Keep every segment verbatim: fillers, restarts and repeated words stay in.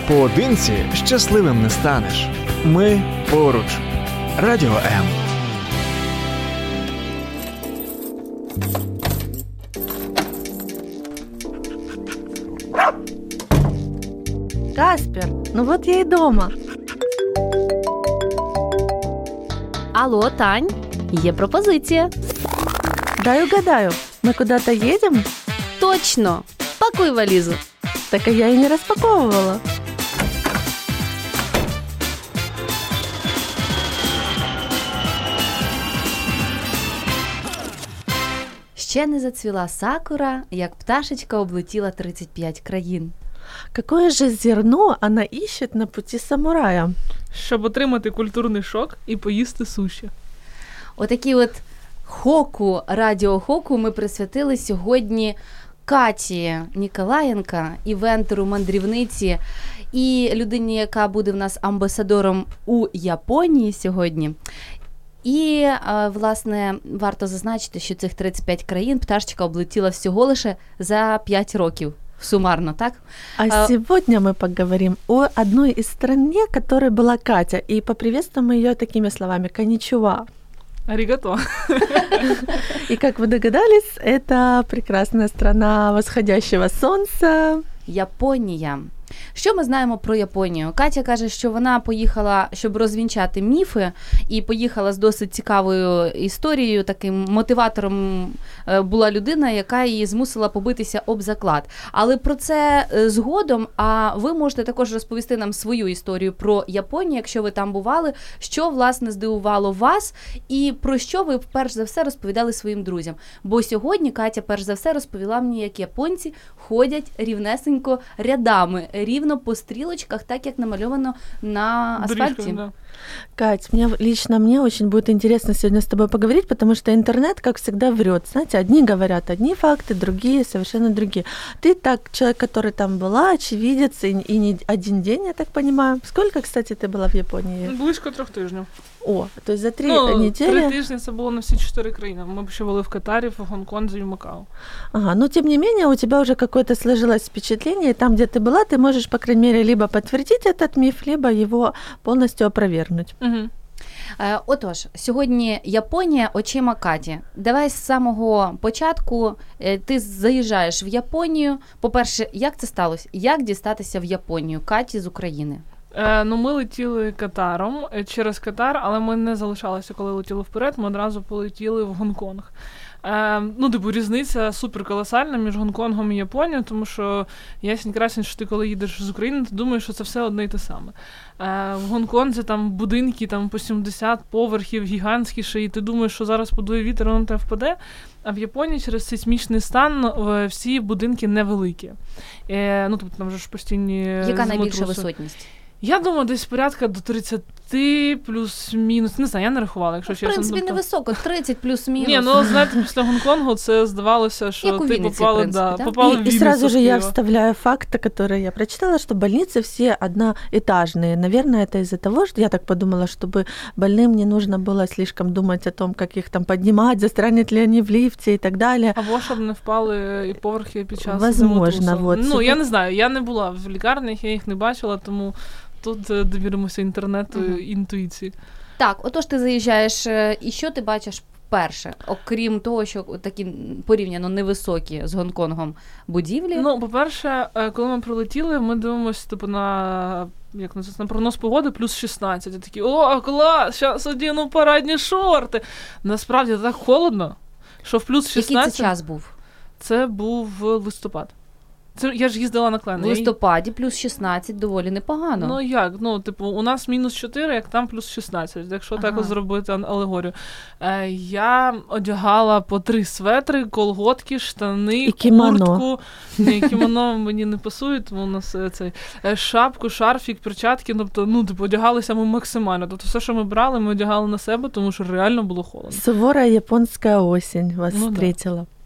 Поодинці щасливим не станеш. Ми поруч. Радіо М. Каспер, ну вот я и дома. Алло, Тань, є пропозиція. Дай угадаю, мы куда-то едем? Точно! Пакуй валізу. Так я и не распаковывала. Ще не зацвіла сакура, як пташечка облетіла тридцять п'ять країн. Какое же зерно она ищет на пути самурая? Щоб отримати культурний шок і поїсти суші. Отакі от хоку, радіохоку ми присвятили сьогодні Каті Ніколаєнко, івентеру, мандрівниці і людині, яка буде в нас амбасадором у Японії сьогодні. І, власне, варто зазначити, що цих тридцять п'ять країн пташечка облетіла всього лише за п'ять років. Суммарно, так? А, а сегодня мы поговорим о одной из стране, которой была Катя, и поприветствуем ее такими словами «коничева». Аригато. И, как вы догадались, это прекрасная страна восходящего солнца. Японія. Що ми знаємо про Японію? Катя каже, що вона поїхала, щоб розвінчати міфи, і поїхала з досить цікавою історією. Таким мотиватором була людина, яка її змусила побитися об заклад. Але про це згодом, а ви можете також розповісти нам свою історію про Японію, якщо ви там бували, що, власне, здивувало вас і про що ви, перш за все, розповідали своїм друзям. Бо сьогодні Катя, перш за все, розповіла мені, як японці ходять рівнесенько рядами, рівно по стрілочках, так як намальовано на асфальті. Доріжка, да. Кать, мне, лично мне очень будет интересно сегодня с тобой поговорить, потому что интернет, как всегда, врет. Знаете, одни говорят одни факты, другие совершенно другие. Ты так, человек, который там была, очевидец, и, и не один день, я так понимаю. Сколько, кстати, ты была в Японии? Близько трьох тижнів. О, то есть за три ну, недели... Три тижні це було на всі чотири країни. Ми ще були в Катарі, в Гонконзі і в Макао. Ага, но тем не менее у тебя уже какое-то сложилось впечатление, и там, где ты была, ты можешь, по крайней мере, либо подтвердить этот миф, либо его полностью опровергнуть. Угу. Е, отож, сьогодні Японія очима Каті. Давай з самого початку. Е, ти заїжджаєш в Японію. По-перше, як це сталося? Як дістатися в Японію Каті з України? Е, ну, ми летіли Катаром, через Катар, але ми не залишалися, коли летіли вперед, ми одразу полетіли в Гонконг. Е, ну, типу, різниця суперколосальна між Гонконгом і Японією, тому що ясень-красень, що ти коли їдеш з України, ти думаєш, що це все одне і те саме. Е, в Гонконзі там будинки там, по сімдесят поверхів, гігантські ще, і ти думаєш, що зараз подує вітер, воно тебе впаде. А в Японії через сейсмічний стан всі будинки невеликі. Е, ну, тобто там вже ж постійні Яка найбільша землетруси. висотність? Я думаю, десь порядка до тридцяти плюс-мінус. Не знаю, я не рахувала, якщо чесно. В принципі, тобто... невисоко, тридцять плюс-мінус. Ні, ну, знаєте, після Гонконгу це здавалося, що як у ти Вінниці, попала, в принципі, да, да? попала И, в и Вінницю. сразу же я Києва. вставляю факты, которые я прочитала, что больницы все одноэтажные. Наверное, это из-за того, что я так подумала, чтобы больным не нужно было слишком думать о том, как их там поднимать, застрянет ли они в лифте и так далее. Або щоб не впали і поверхи під час Возможно, землетрусу. вот. Ну, я не знаю, я не була в лікарнях, я їх не бачила, тому тут довіримося інтернету і uh-huh. інтуїції. Так, отож ти заїжджаєш, і що ти бачиш вперше, окрім того, що такі порівняно невисокі з Гонконгом будівлі? Ну, по-перше, коли ми прилетіли, ми дивимося типу, на, як на, на прогноз погоди плюс шістнадцять. І такі, о, клас, зараз одягну парадні шорти. Насправді, так холодно, що в плюс шістнадцять... Який це час був? Це був листопад. Це, я ж їздила на Клен. В листопаді плюс шістнадцять доволі непогано. Ну як? Ну, типу, у нас мінус чотири, як там плюс шістнадцять, якщо ага. так зробити алегорію. Е, я одягала по три светри, колготки, штани, і кімоно. куртку. Ні, кімоно мені не пасує, тому у нас цей шапку, шарфік, перчатки, тобто, ну, типу, одягалися ми максимально. Тобто все, що ми брали, ми одягали на себе, тому що реально було холодно. Сувора японська осінь вас ну, встретила. Да.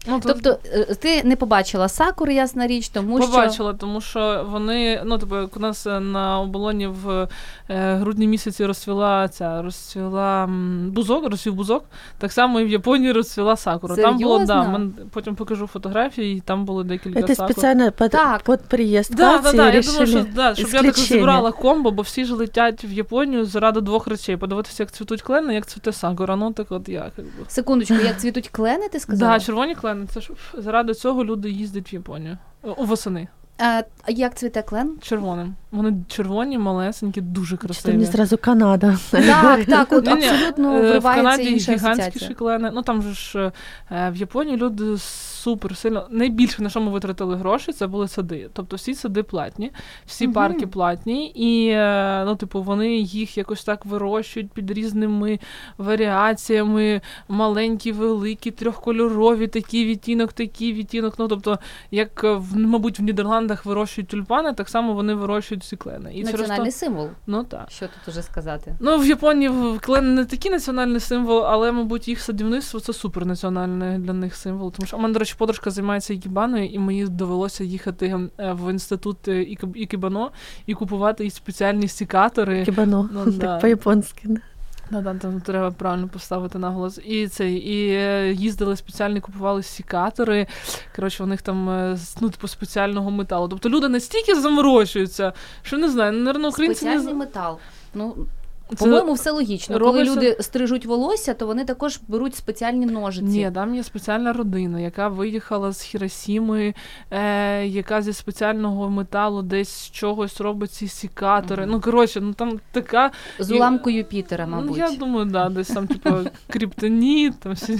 Ну, то... Тобто ти не побачила сакури, ясна річ, тому побачила, що... Побачила, тому що вони, ну, тобто, як у нас на оболоні в е, грудні місяці розцвіла ця, розцвіла м, бузок, розцвів бузок, так само і в Японії розцвіла сакура. Серйозно? Там було, да, мен, потім покажу фотографії, і там були декілька Это сакур. специально под, так. под приезд Да, Кати да, да, решили я думаю, що, да, щоб я так исключение. зібрала комбо, бо всі ж летять в Японію заради двох речей. Подивитися, як цвітуть клени, як цвіте сакура. Ну, так от я, як би. Секундочку, як цвітуть клени, ти сказала? Да, червоні клени. Це ж заради цього люди їздять в Японію. У восени. А як цвіте клен? Червоним. Вони червоні, малесенькі, дуже Что красиві. мне сразу Канада. Так, так, от Ні-ні, абсолютно е, вривається в Канаді інша гігантські асоціація. шиклени. Ну там же ж е, в Японії люди супер сильно. Найбільше, на що ми витратили гроші, це були сади. Тобто всі сади платні, всі Мгм. парки платні, і е, ну, типу, вони їх якось так вирощують під різними варіаціями, маленькі, великі, трьохкольорові, такий відтінок, такий відтінок. Ну, тобто, як, в, мабуть, в Нідерландах вирощують тюльпани, так само вони вирощують ці клени. І через Національний то... символ. Ну, так. Що тут уже сказати? Ну, в Японії клен не такий національний символ, але, мабуть, їх садівництво – це супернаціональний для них символ. Тому що у мене, до речі, подружка займається ікебаною, і мені довелося їхати в інститут ікебано і купувати спеціальні сікатори. Кибано, Ну, так да. по-японски. Да. Да, да, там треба правильно поставити наголос. І цей, і е, їздили спеціальні, купували сікатори. Коротше, у них там е, ну, типу, спеціального металу. Тобто люди настільки заморочуються, що не знаю, наверно, українці Спеціальний не... метал. Ну, Це по-моєму, все логічно. Коли робиться- люди стрижуть волосся, то вони також беруть спеціальні ножиці. Ні, там є спеціальна родина, яка виїхала з Хіросіми, е, яка зі спеціального металу десь з чогось робить ці сікатори. Мгм. Ну, коротше, ну там така... З І- уламку Юпітера, Ну, мабуть. я думаю, да, десь там, типу, криптоніт, там всі...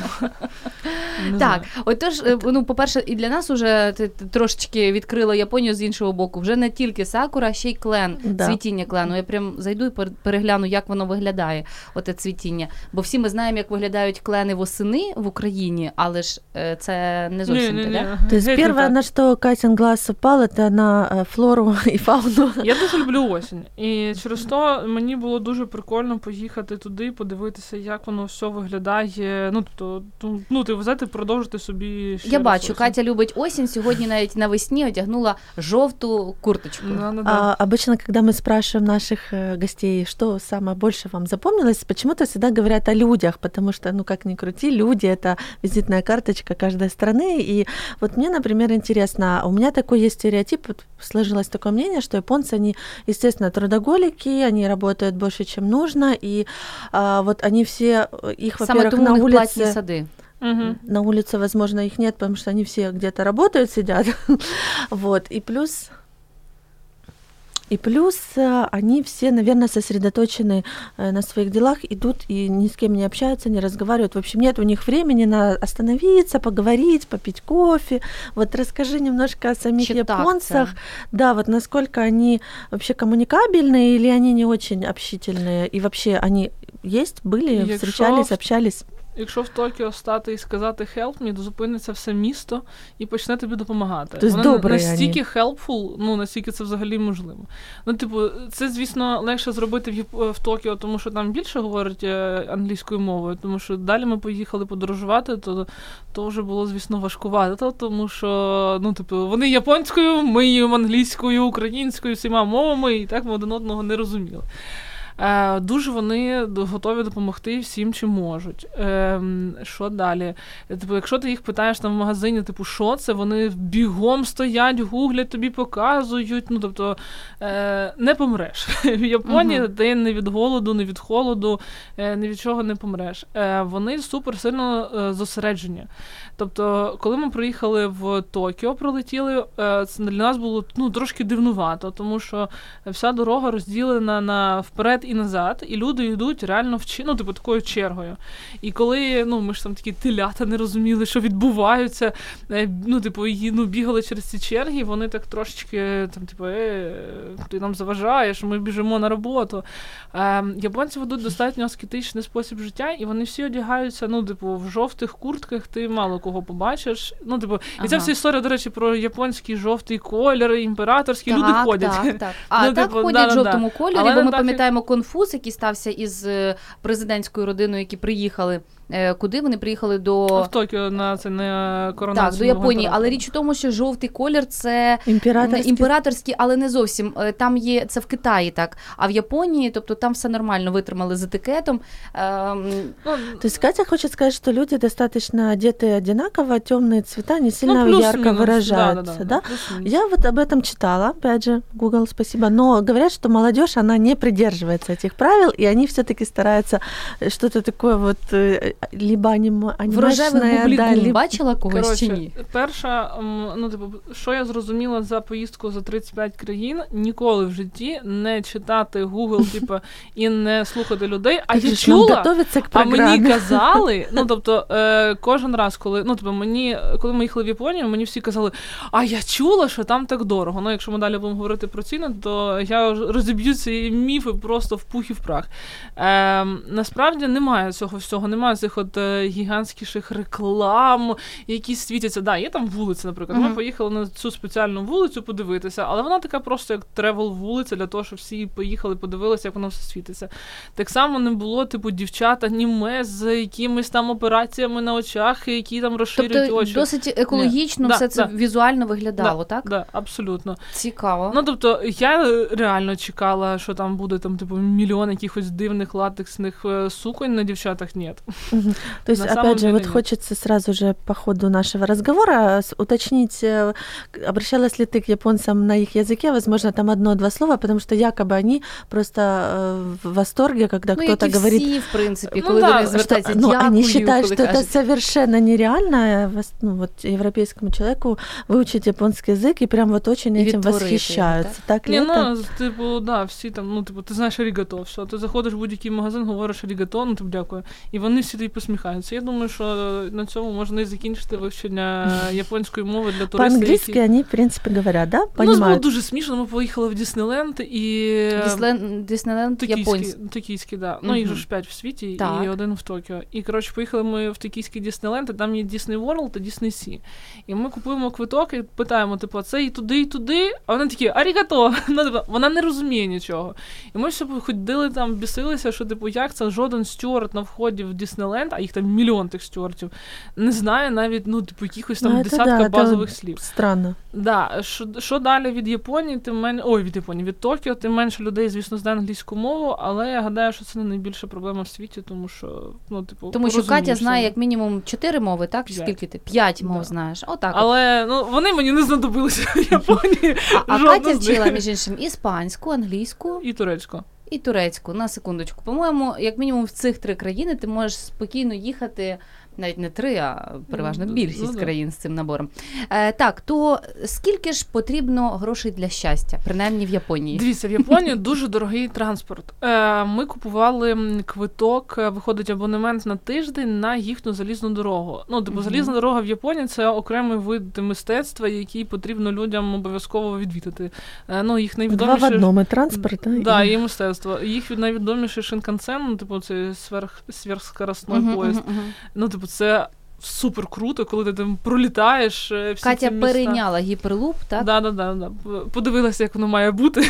Не Так, знаю. отож, е, ну, по-перше, і для нас уже ти ти трошечки відкрила Японію з іншого боку. Вже не тільки сакура, а ще й клен, Да. цвітіння клену. Я прям зайду і пер- перегляну, як воно виглядає, оте цвітіння. Бо всі ми знаємо, як виглядають клени восени в Україні, але ж е, це не зовсім те, да? То есть Геть не первое, так. на что Катин глаз упал, это на э, флору и фауну. Я дуже люблю осінь. І через то мені було дуже прикольно поїхати туди, подивитися, як воно все виглядає. Ну, тобто, ну, ну ти взяти, продовжити собі ще Я раз бачу, осінь. Катя любить осінь. Сьогодні навіть навесні одягнула жовту курточку. Да, да, да. А, обычно, когда мы спрашиваем наших э, гостей, что самое больше вам запомнилось, почему-то всегда говорят о людях, потому что, ну как ни крути, люди — это визитная карточка каждой страны. И вот мне, например, интересно, у меня такой есть стереотип, вот сложилось такое мнение, что японцы, они, естественно, трудоголики, они работают больше, чем нужно, и а, вот они все, их, Саме во-первых, тому на у них платні улице... сади. Мгм. На улице, возможно, их нет, потому что они все где-то работают, сидят. Вот. И плюс... И плюс э, они все, наверное, сосредоточены э, на своих делах, идут и ни с кем не общаются, не разговаривают. В общем, нет у них времени на остановиться, поговорить, попить кофе. Вот расскажи немножко о самих Чи так японцах. це? Да, вот насколько они вообще коммуникабельные или они не очень общительные? И вообще они есть, были, Якщо встречались, в- общались? Якщо в Токіо стати і сказати «help me», то зупиниться все місто і почне тобі допомагати. Тобто Вони добрі настільки helpful, ну, настільки це взагалі можливо. Ну, типу, це, звісно, легше зробити в, Яп- в Токіо, тому що там більше говорять е, англійською мовою, тому що далі ми поїхали подорожувати, то, то вже було, звісно, важкувато, тому що, ну, типу, вони японською, ми їм англійською, українською, всіма мовами, і так ми один одного не розуміли. Е, дуже вони готові допомогти всім, чим можуть. Е, що далі? Типу, якщо ти їх питаєш там в магазині, типу, що це, вони бігом стоять, гуглять, тобі показують. Ну, тобто, е, не помреш. В Японії Мгм. ти не від голоду, не від холоду, е, ні від чого не помреш. Е, вони супер сильно е, зосереджені. Тобто, коли ми приїхали в Токіо, прилетіли, е, це для нас було, ну, трошки дивнувато, тому що вся дорога розділена на вперед і назад, і люди йдуть реально в чи- ну, типу, такою чергою. І коли, ну, ми ж там такі телята не розуміли, що відбувається, е, ну, типу, і, ну, бігали через ці черги, вони так трошечки, там, типу, е, ти нам заважаєш, ми біжимо на роботу. Е, японці ведуть достатньо аскетичний спосіб життя, і вони всі одягаються, ну, типу, в жовтих куртках ти мало кого побачиш. Ну, типу, і ця Ага. вся історія, до речі, про японський жовтий колір, імператорський, люди Так, ходять. Так, так. А Ну, так типу, ходять в да-да-да. жовтому кольорі, Але бо не ми так, пам'ятаємо конфуз, який стався із е, президентською родиною, які приїхали Куди вони приїхали до... В Токіо на це не коронацію. Так, до Японії. Але річ у тому, що жовтий колір – це імператорський. імператорський, але не зовсім. Там є, це в Китаї так. А в Японії, тобто там все нормально витримали з етикетом. То есть Катя хочет сказать, что люди достаточно одеты одинаково, темные цвета не сильно ну, ярко выражаются. Да, да, да. Да? Я вот об этом читала, опять же, Google, спасибо. Но говорят, что молодежь, она не придерживается этих правил, и они все-таки стараются что-то такое вот либо анимашное. В рожевих бублікум да, бачила когось Короче, чи ні? Перша, ну, типу, що я зрозуміла за поїздку за тридцять п'ять країн, ніколи в житті не читати Google, типу, і не слухати людей, а я чула, а мені казали, ну, тобто, е, кожен раз, коли, ну, тобто, мені, коли ми їхали в Японію, мені всі казали, а я чула, що там так дорого. Ну, якщо ми далі будемо говорити про ціни, то я розіб'ю ці міфи просто в пух і в прах. Е, насправді немає цього всього, немає цих от е, гігантськіших реклам, які світяться. Да, є там вулиця, наприклад. Mm-hmm. Ми поїхали на цю спеціальну вулицю подивитися, але вона така просто як тревел-вулиця для того, щоб всі поїхали, подивилися, як воно все світиться. Так само не було, типу, дівчат аніме з якимись там операціями на очах, які там розширюють тобто, очі. Тобто досить екологічно Ні. все да, це да. візуально виглядало, да, так? Так, да, абсолютно. Цікаво. Ну, тобто, я реально чекала, що там буде там, типу, мільйон якихось дивних латексних суконь на дівчатах. Ні. Угу. То есть, опять же, вот нет. Хочется сразу же по ходу нашего разговора уточнить, обращалась ли ты к японцам на их языке, возможно, там одно-два слова, потому что якобы они просто в восторге, когда ну, кто-то говорит... Ну, в принципе, ну, коли да, до них звертаються, ну, дякую, они считают, что кажуть. это совершенно нереально, ну, вот, европейскому человеку выучить японский язык, и прям вот очень этим восхищаются. Так, так ли не, это? Ну, типу, да, всі там, ну, типу, ти знаєш арігато, все, ти заходиш в будь-який магазин, говориш арігато, ну, типу, дякую, і вони всі тобі посміхаються. Я думаю, що на цьому можна і закінчити вивчення японської мови для туристів. По-англійськи які... вони, в принципі, говорять, да? У нас було дуже смішно, ми поїхали в Діснейленд і... Діснейленд, Діснейленд японський. Токійський, да. Ну, їх же ж п'ять в світі так. І один в Токіо. І, коротше, поїхали ми в токійський Діснейленд, і там є Disney World та Disney Sea. І ми купуємо квиток і питаємо, типу, це і туди, і туди. А вони такі, арігато! Ну, типу, вона не розуміє нічого. І ми все ходили там, бісилися, що, типу, як це жоден стюард на вході в Діснейленд, а їх там мільйон тих стюартів, не знає навіть, ну, типу, якихось там ну, десятка да, базових слів. Странно. Да. Що, що далі від Японії, тим менше, ой, від Японії, від Токіо, тим менше людей, звісно, знає англійську мову, але я гадаю, що це не найбільша проблема в світі, тому що, ну, типу, тому що Катя знає як мінімум чотири мови, так? П'ять. Скільки ти? П'ять мов да. знаєш. Отак. Але, ну, вони мені не знадобилися в Японії. А, а Катя вчила, між іншим, іспанську, англійську. І турецьку. І турецьку, на секундочку. По-моєму, як мінімум в цих три країни ти можеш спокійно їхати, навіть не три, а переважно більшість ну, країн з цим набором. Е, так, то скільки ж потрібно грошей для щастя, принаймні в Японії? Дивіться, в Японії дуже дорогий транспорт. Е, ми купували квиток, виходить абонемент на тиждень на їхню залізну дорогу. Ну, типу, mm-hmm. залізна дорога в Японії – це окремий вид мистецтва, який потрібно людям обов'язково відвідати. Е, ну, їх найвідоміше... Два в одному, і транспорт. Так, да, і мистецтво. Їх найвідоміший Шинкансен, ну, типу, це сверх, сверхскоростний mm-hmm, поїзд. Mm-hmm. Ну, типу, це супер круто, коли ти там пролітаєш всі Катя ці міста. Перейняла гіперлуп, так? Да, да, да, да. Подивилася, як воно має бути.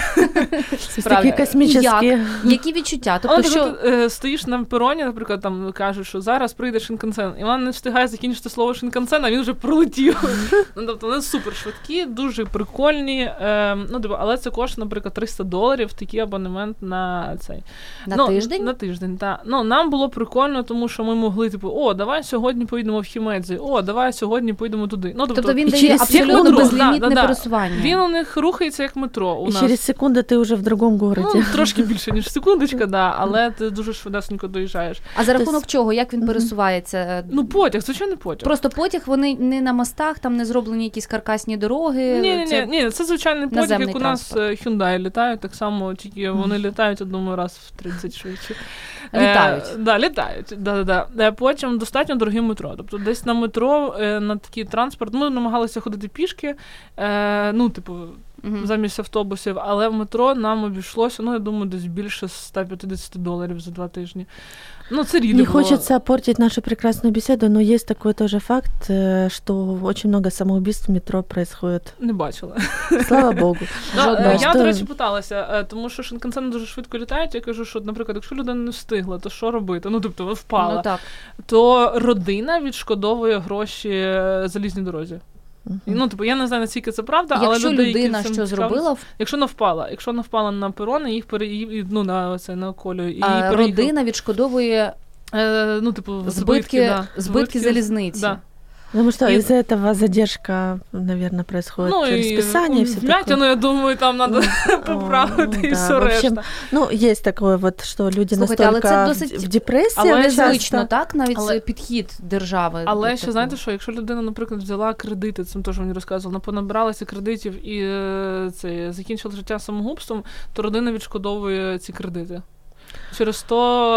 Такі космічні. Які відчуття? Тобто, Але що... ти е, стоїш на пероні, наприклад, там кажуть, що зараз прийде Шинкансен, і вона не встигає закінчити слово Шинкансен, а він вже пролетів. Ну, тобто вони супер швидкі, дуже прикольні. Е, ну, тобто, але це коштує, наприклад, триста доларів, такий абонемент на цей. На ну, тиждень? На тиждень, так. Ну, нам було прикольно, тому що ми могли, типу, о, давай сьогодні поїдемо в Хімедзі, о, давай сьогодні поїдемо туди. Ну, тобто, тобто він дає абсолютно безлімітне да, да, пересування. Він у них рухається як метро. У і нас. Через секунду ти вже в другому городі. Ну, трошки більше, ніж секундочка, да, але ти дуже швидесенько доїжджаєш. А за рахунок чого? Як він пересувається? Ну, потяг, звичайно, потяг. Просто потяг, вони не на мостах, там не зроблені якісь каркасні дороги? Ні, ні, це... ні, це звичайний потяг, як у нас Hyundai літають, так само, тільки вони літають, я думаю, раз в тридцять швидше. Літають. Е, да, літають, да, да, да. Потім достатньо дороге метро. Тобто десь на метро, на такий транспорт, ми намагалися ходити пішки, е, ну, типу, uh-huh. замість автобусів, але в метро нам обійшлося, ну, я думаю, десь більше сто п'ятдесят доларів за два тижні. Ну, це рідко. Не хочется портить нашу прекрасную беседу, но есть такой тоже факт, что очень много самоубийств в метро происходит. Не бачила. Слава Богу. Я, до речі, питалася, тому що шинкансени дуже швидко літають, я кажу, що, наприклад, якщо людина не встигла, то що робити? Ну, тобто, впала. Ну, так. То родина відшкодовує гроші залізній дорозі. Uh-huh. Ну, типу, я не знаю, наскільки це правда, якщо але людей, людина що зробила, якщо не впала, якщо не впала на перон, їх пере... ну, на це на колію, і а родина відшкодовує е, ну, типу, збитки, збитки, да. збитки, збитки залізниці. Да. Потому что и... из-за этого задержка, наверное, происходит ну, через списание и все такое. Вмятину, я думаю, там надо поправити і все решта. Ну, есть такое вот, что люди Слухайте, настолько але це досить в депресії. Але часто... звично, так? Навіть але... підхід держави. Але ще, знаєте що, якщо людина, наприклад, взяла кредити, цим теж мені розказували, понабиралася кредитів і це, закінчила життя самогубством, то родина відшкодовує ці кредити. Через то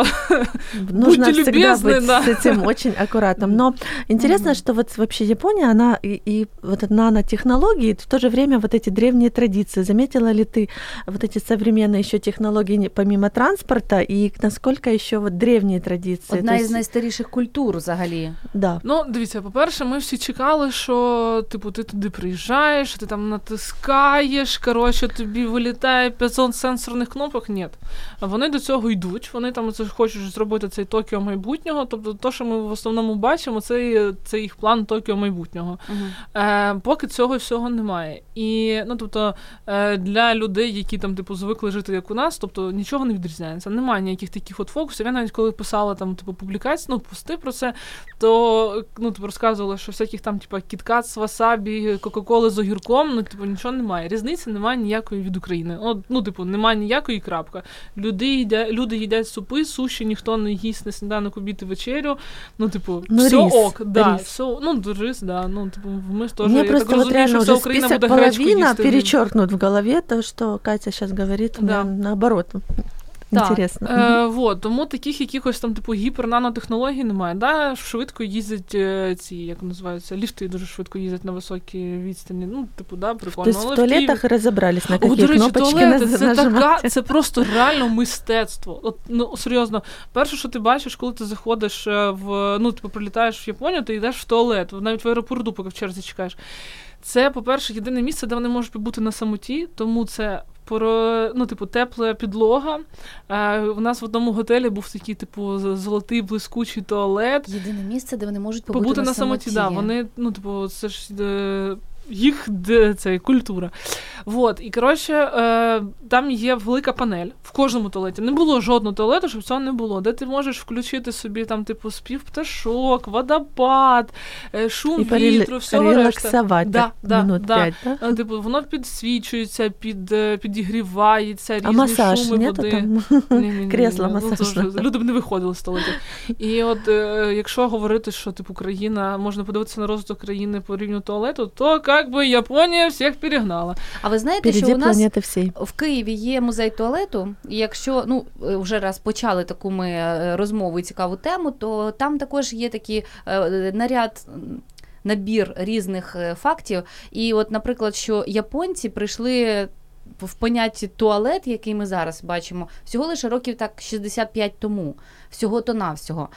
нужно будьте любезны, быть да. с этим очень аккуратным. Но интересно, mm-hmm. что вот вообще Япония, она и, и вот это нанотехнологии, в то же время вот эти древние традиции. Заметила ли ты вот эти современные еще технологии помимо транспорта и насколько еще вот древние традиции? Одна із есть... найстаріших культур взагалі. Да. Ну, дивіться, по-перше, ми всі чекали, що типу ти туди приїжджаєш, ти там натискаєш, коротше, тобі вилітає п'ятсот сенсорних кнопок. Ні. Вони до цього йдуть, вони там це хочуть зробити цей Токіо майбутнього, тобто те, що ми в основному бачимо, це, це їх план Токіо майбутнього. Uh-huh. Е, поки цього всього немає. І, ну, тобто, е, для людей, які там, типу, звикли жити як у нас, тобто, нічого не відрізняється. Немає ніяких таких от фокусів. Я навіть коли писала там, типу, публікації, ну, пости про це, то, ну, типу, розказувала, що всяких там, типу, кіткат з васабі, кока-коли з огірком, ну, типу, нічого немає. Різниці немає ніякої від України. От, ну, типу, немає ніякої крапка. Люди їдять, люди їдять супи, суші, ніхто не їсть на сніданок, обід і вечерю. Ну, типу, ну, все рис, ок, да, рис. все, ну, рис, да, ну, типу, ми ж теж, Мне я просто так вот розумію, що вся Україна буде гречку їсти. половина перечеркнут в голове, то, что Катя сейчас говорит, да. наоборот. Інтересно. Е, вот, тому таких якихось там, типу, гіпернанотехнологій немає. Да, швидко їздять е, ці, як називаються, ліфти дуже швидко їздять на високі відстані. Ну, типу, да, прикольно. Тобто в туалетах Києві... розібрались, на які О, до речі, кнопочки туалети, це, така, нажимати. це просто реально мистецтво. От, ну, серйозно, перше, що ти бачиш, коли ти заходиш в, ну, типу, прилітаєш в Японію, ти йдеш в туалет, навіть в аеропорту, поки в черзі чекаєш. Це, по-перше, єдине місце, де вони можуть побути на самоті, тому це про, ну, типу, тепла підлога. Е, у нас в одному готелі був такий, типу, золотий блискучий туалет. Єдине місце, де вони можуть побути, побути на, на самоті. Да, вони, ну, типу, це ж е, їх де, це культура. Вот. І, коротше, е, там є велика панель в кожному туалеті. Не було жодного туалету, щоб цього не було. Де ти можеш включити собі, там, типу, спів пташок, водопад, е, шум і вітру, всього решта. Да, да, минут да. п'ять, да? Типу, воно підсвічується, під, підігрівається, різні а масаж, шуми нету води. Там? Ні-ні-ні. Кресло ну, масажне. Тож, люди б не виходили з туалету. І от, е, якщо говорити, що, типу, країна, можна подивитися на розвиток країни по рівню туалету, то, як би, Японія всіх перегнала. А ви знаєте, Переді що у нас всій. в Києві є музей туалету, і якщо, ну, вже раз почали таку ми розмову і цікаву тему, то там також є такий е, наряд, набір різних фактів. І от, наприклад, що японці прийшли в понятті туалет, який ми зараз бачимо, всього лише років так шістдесят п'ять тому. Всього-то навсього.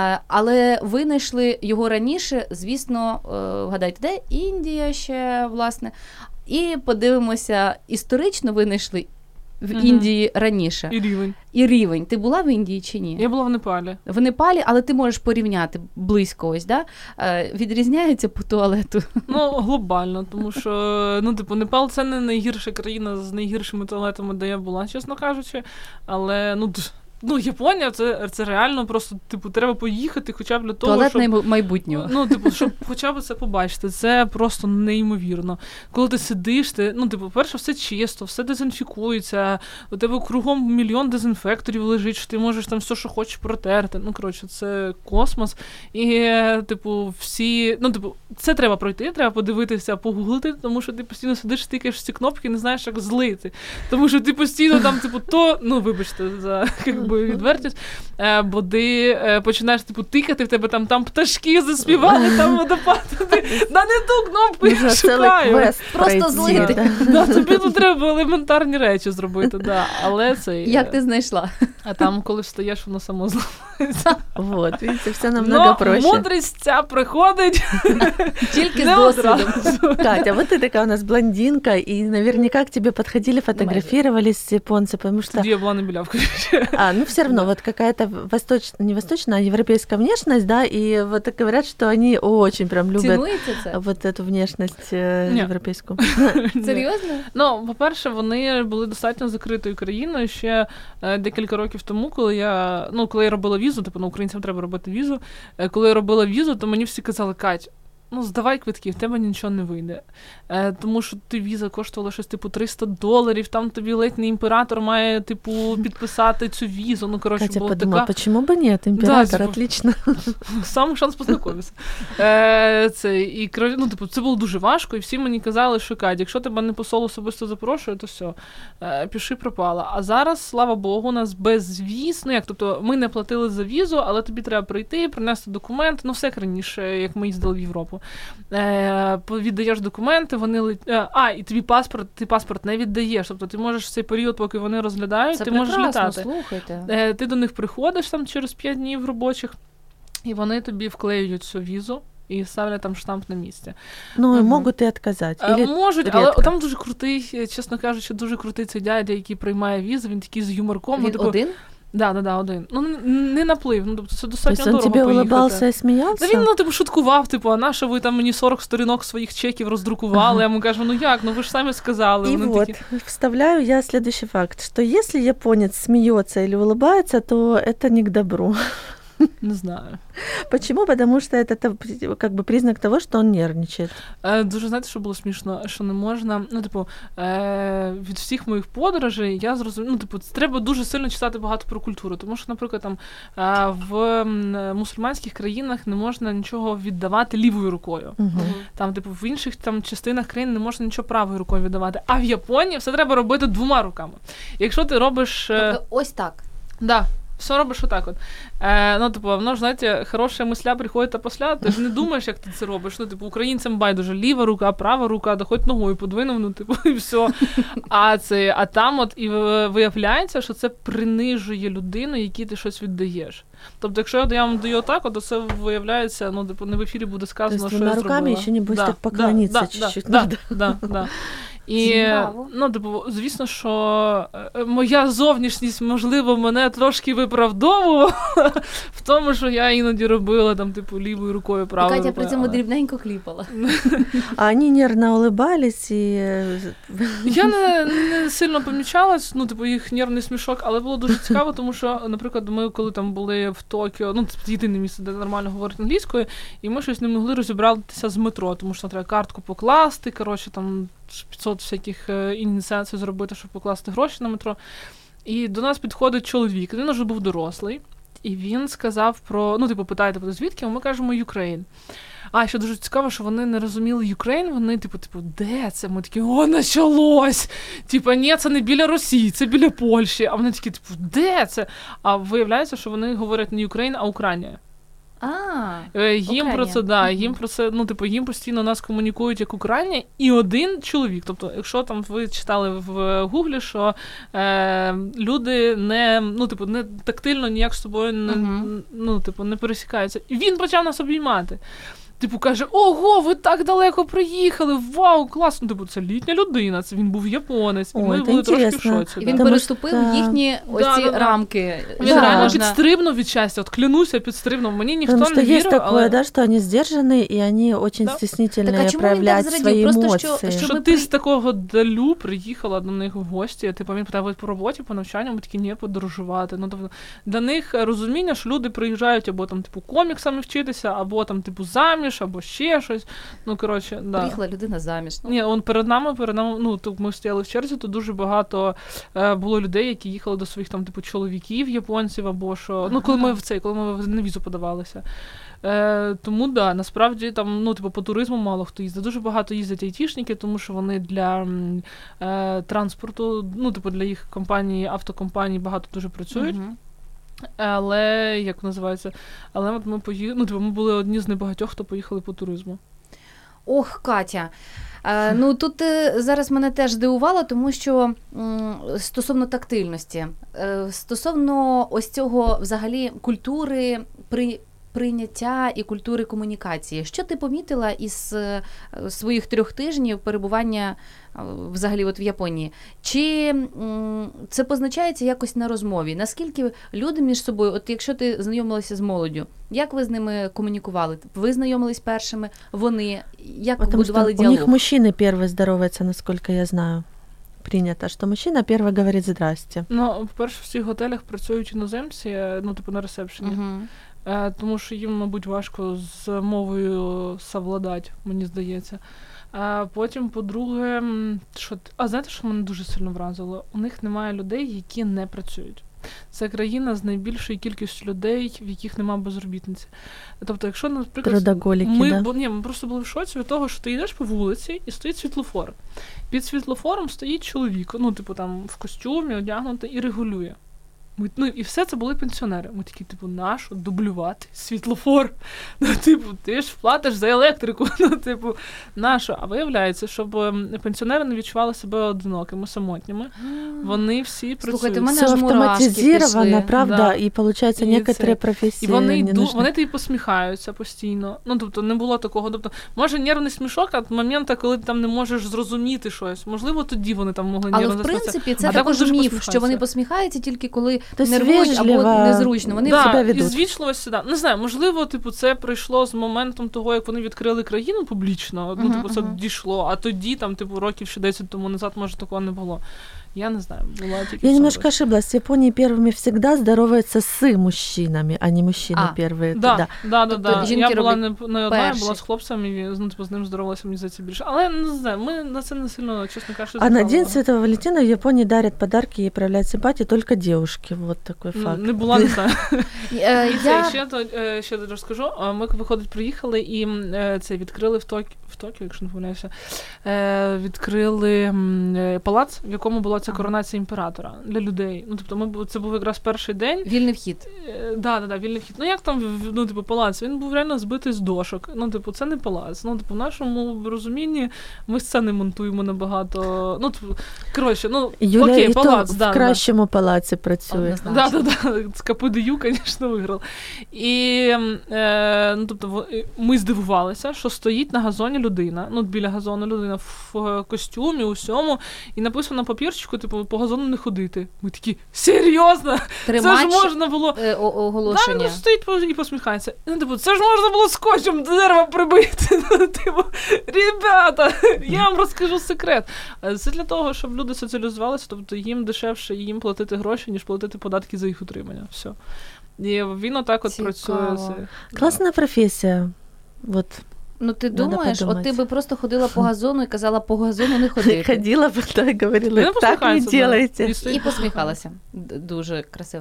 Але винайшли його раніше, звісно, вгадайте, де? Індія ще, власне. І подивимося, історично винайшли в угу. Індії раніше. І рівень. І рівень. Ти була в Індії чи ні? Я була в Непалі. В Непалі, але ти можеш порівняти близько ось, да? Відрізняється по туалету? Ну, глобально, тому що, ну, типу, Непал – це не найгірша країна з найгіршими туалетами, де я була, чесно кажучи, але, ну, Ну, Японія, це, це реально просто, типу, треба поїхати хоча б для того, туалет щоб... майбутнього. Ну, типу, щоб хоча б це побачити. Це просто неймовірно. Коли ти сидиш, ти, ну, типу, перше, все чисто, все дезінфікується, у тебе кругом мільйон дезінфекторів лежить, що ти можеш там все, що хочеш, протерти. Ну, коротше, це космос. І, типу, всі... Ну, типу, це треба пройти, треба подивитися, погуглити, тому що ти постійно сидиш, стикаєш ці кнопки і не знаєш, як злити. Тому що ти постійно там, типу, то... Ну, вибачте за... тобою відвертість, е, бо ти е, починаєш типу тикати, в тебе там, там пташки заспівали, там водопад, ти на не ту кнопку я шукаю. Просто злити. Да, тобі тут треба елементарні речі зробити, да. Але це... Як ти знайшла? А там, коли встаєш, воно само зламається. Вот, видите, все намного проще. Но мудрість ця приходить тільки з досвідом. Катя, вот ты такая у нас блондинка, и наверняка к тебе подходили, фотографировались японцы, потому что... Тоді я була не білявка. А, ну все равно, вот какая-то восточная, не восточная, а европейская внешность, да, и вот говорят, что они очень прям любят Цінується це? вот эту внешность Ні. європейську. Серйозно? Ну, по-перше, вони були достатньо закритою країною ще е, декілька років тому, коли я, ну, коли я робила візу, типу, ну, українцям треба робити візу, е, коли я робила візу, то мені всі казали, Кать, ну, здавай квитки, в тебе нічого не вийде. Е, тому що ти віза коштувала щось, типу, триста доларів, там тобі ледь не імператор має, типу, підписати цю візу. Ну, коротше, Катя була подумала, така... почему бы нет, император, Да, типу, отлично. Саме шанс познайомитися. Е, це, і, ну, типу, це було дуже важко, і всі мені казали, що, Кать, якщо тебе не посол особисто запрошує, то все, е, піши пропала. А зараз, слава Богу, у нас без віз, ну як, тобто, ми не платили за візу, але тобі треба прийти, принести документи, ну все як раніше, як ми їздили в Європу. Е, віддаєш документи, вони лет... а, і тобі паспорт, ти паспорт не віддаєш, тобто ти можеш в цей період, поки вони розглядають, це ти можеш літати. Слухайте. Е, ти до них приходиш там через п'ять днів робочих, і вони тобі вклеюють цю візу і ставлять там штамп на місці. Ну, угу. можуть і відказати. Е, можуть, рідко. Але там дуже крутий, чесно кажучи, дуже крутий цей дядя, який приймає візу, він такий з юморком. Він ну, типу, один? Да, да, да, один. Ну, не наплив, ну, тобто це достатньо тобто дорого поїхати. він тобі улыбався і сміявся? Да він, ну, типу, шуткував, типу, а на що ви там мені сорок сторінок своїх чеків роздрукували? Ага. Я йому кажу, ну як, ну ви ж самі сказали. И Вони вот, такі... вставляю я следующий факт, что если японец смеется или улыбается, то это не к добру. Не знаю. Почему? Потому что это как бы признак того, что он нервничает. Е, дуже, знаєте, що було смішно? Що не можна, ну, типу, е, від всіх моїх подорожей я зрозуміла, ну, типу, треба дуже сильно читати багато про культуру, тому що, наприклад, там е, в мусульманських країнах не можна нічого віддавати лівою рукою. Угу. Там, типу, в інших там частинах країн не можна нічого правою рукою віддавати. А в Японії все треба робити двома руками. Якщо ти робиш... Е... Тобто ось так? Да. Все робиш отак от. Е, ну, типу, воно ж, знаєте, хороша мисля приходить та після, ти ж не думаєш, як ти це робиш. Ну, типу, українцям байдуже ліва рука, права рука, да хоч ногою подвинув, ну, типу, і все. А, це, а там от і виявляється, що це принижує людину, якій ти щось віддаєш. Тобто, якщо я вам даю отак, то це виявляється, ну, типу, не в ефірі буде сказано, тобто, що я зробила. руками ще не будеш да, так поклонитися да, чуть-чуть. Да, да, да, да, да. І, ну, типу, звісно, що моя зовнішність, можливо, мене трошки виправдовувала в тому, що я іноді робила, там, типу, лівою рукою, правою Катя рукою. при цьому але... дрібненько кліпала. А вони нервно улыбались і... Я не, не сильно помічалась, ну, типу, їх нервний смішок, але було дуже цікаво, тому що, наприклад, ми, коли там були в Токіо, ну, це єдине місце, де нормально говорять англійською, і ми щось не могли розібратися з метро, тому що треба картку покласти, коротше, там, п'ятсот всяких ініціацій зробити, щоб покласти гроші на метро. І до нас підходить чоловік, він вже був дорослий, і він сказав про, ну, типу, питаєте, звідки? Ми кажемо Ukraine. А, ще дуже цікаво, що вони не розуміли Ukraine, вони, типу, типу, де це? Ми такі, о, почалось! Типа, ні, це не біля Росії, це біля Польщі. А вони такі, типу, де це? А виявляється, що вони говорять не Ukraine, а Україна. А, їм Україна. про це, да, їм про це, ну, типу, їм постійно нас комунікують як Україна, і один чоловік. Тобто, якщо там ви читали в Гуглі, що е, люди не, ну, типу, не тактильно ніяк з собою не, uh-huh. ну, типу, не пересікаються. І він почав нас обіймати. Типу, каже, ого, ви так далеко приїхали, вау, класно. Типу, це літня людина, це він був японець, і О, ми були трошки в шоці. І да. він Тому переступив що... їхні ось да, ці да, да. рамки. Він да. реально Можна... підстрибнув від щастя, от клянуся, підстрибнув. Мені ніхто Потому не вірив, есть такое, але... да, что они сдержаны, и они очень да. стеснительные так, а проявлять свои Просто, эмоции. Що, що Що ти при... з такого далю приїхала до них в гості, типу, він питав по роботі, по навчанню, ми такі, ні, подорожувати. Ну, тобто, для них розуміння, що люди приїжджають або там, типу, коміксами вчитися, або там, типу, заміж, або ще щось. Ну, коротше, да. Приїхала людина заміж. Ну. Ні, он перед нами, перед нами, ну, тут ми стояли в черзі, то дуже багато е, було людей, які їхали до своїх там, типу, чоловіків, японців, або що. Ага. Ну, коли ми в цей, коли ми на візу подавалися. Е, тому, да, насправді, там, ну, типу, по туризму мало хто їздить. Дуже багато їздять айтішники, тому що вони для е, транспорту, ну, типу, для їх компанії, автокомпаній багато дуже працюють. Угу. Але, як називається, але от ми поїхали, ну, типу, ми були одні з небагатьох, хто поїхали по туризму. Ох, Катя, е, ну тут е, зараз мене теж здивувало, тому що м, стосовно тактильності, е, стосовно ось цього взагалі культури при прийняття і культури комунікації. Що ти помітила із е, своїх трьох тижнів перебування е, взагалі от в Японії? Чи м, це позначається якось на розмові? Наскільки люди між собою, от якщо ти знайомилася з молоддю, як ви з ними комунікували? Ви знайомились першими, вони? Як Потому будували что діалог? у них мужчины первые здороваются, насколько я знаю. Принято, что мужчина первый говорит «здрасте». Ну, по-перше, в цих готелях працюють іноземці, ну, типу, на ресепшені. Угу. Е, тому що їм, мабуть, важко з мовою совладати, мені здається. А потім, по-друге, м, що... т- А знаєте, що мене дуже сильно вразило? У них немає людей, які не працюють. Це країна з найбільшою кількістю людей, в яких немає безробітниці. Тобто, якщо, наприклад, Трудоголики, ми, да? бо, ні, ми просто були в шоці від того, що ти йдеш по вулиці і стоїть світлофор. Під світлофором стоїть чоловік, ну, типу, там, в костюмі, одягнутий, і регулює. Ми, ну, і все це були пенсіонери. Ми такі, типу, нащо дублювати світлофор? Ну, типу, ти ж платиш за електрику. Ну, типу, нащо? А виявляється, щоб ем, пенсіонери не відчували себе одинокими, самотніми. Вони всі працюють. Слухайте, в мене Все аж мурашки автоматизировано, пішли. правда, Да. и получается И некоторые це- профессии І вони, не йду, нужны. вони тобі посміхаються постійно. Ну, тобто, не було такого. Тобто, може, нервний смішок, а моменту, коли ти там не можеш зрозуміти щось. Можливо, тоді вони там могли Але, нервно в принципі, це А також також дуже міф, посміхаються. що вони посміхаються тільки коли Тобто нервують або вежливо, незручно. Вони да, себе і ведуть. звічливості, да. Не знаю, можливо, типу, це прийшло з моментом того, як вони відкрили країну публічно. Ну, Мгм, типу, це мгм. дійшло. А тоді, там, типу, років ще десять тому назад, може, такого не було. Я не знаю, була тільки Я в немножко цьому. ошиблась. В Японии первыми всегда здороваются с мужчинами, а не мужчины А, первые. Да, Да. да, да, Тобто да. жінки Я була роблять не, не одна, я перші. була з хлопцями, і, ну, типу, з ним здоровалася, мені здається, більше. Але, не знаю, ми на це не сильно, чесно кажучи, А на День звертали Святого Валентина в Японии дарят подарки и проявляют симпатию только девушки. Вот такой увагу. факт. Не була, не знаю. Е, І це, я... ще, то, е, ще розкажу. А Ми, виходить, приїхали і м, е, це відкрили в Токіо, в Токіо, якщо не помиляюся, е, відкрили м, е, палац, в якому була ця Ага. коронація імператора для людей. Ну, тобто, ми, бу- це був якраз перший день. Вільний вхід. Е, Да, да, да, вільний вхід. Ну, як там, в- ну, типу, палац? Він був реально збитий з дошок. Ну, типу, це не палац. Ну, типу, в нашому розумінні ми сцени монтуємо набагато. Ну, типу, коротше, ну, Юля окей, і то палац, в да, да. кращому палаці працює. Однозначно. Да, да, да. З КПДЮ, звісно, виграв. І е, ну, тобто, во- і ми здивувалися, що стоїть на газоні людина, ну, біля газону людина в е, костюмі, усьому, і написано на папірчику, типу, по газону не ходити. Ми такі, серйозно? Тримач Це ж можна було. е, о- Да, оголошення. він стоїть по- і посміхається. Ну, типу, це ж можна було скотчем до дерева прибити. Ну, типу, ребята, я вам розкажу секрет. Е, Це для того, щоб люди соціалізувалися, тобто їм дешевше їм платити гроші, ніж платити податки за їх утримання. Все. І він отак от Цікаво. працює. Це, Классная профессия. Вот. Ну ти Надо думаєш, от ти подумати. би просто ходила по газону і казала по газону не ходити. Ходила бы, да, и Він говорила, так не посміхається, да. делайте. І стоїть І посміхалася. Д- Дуже красиво.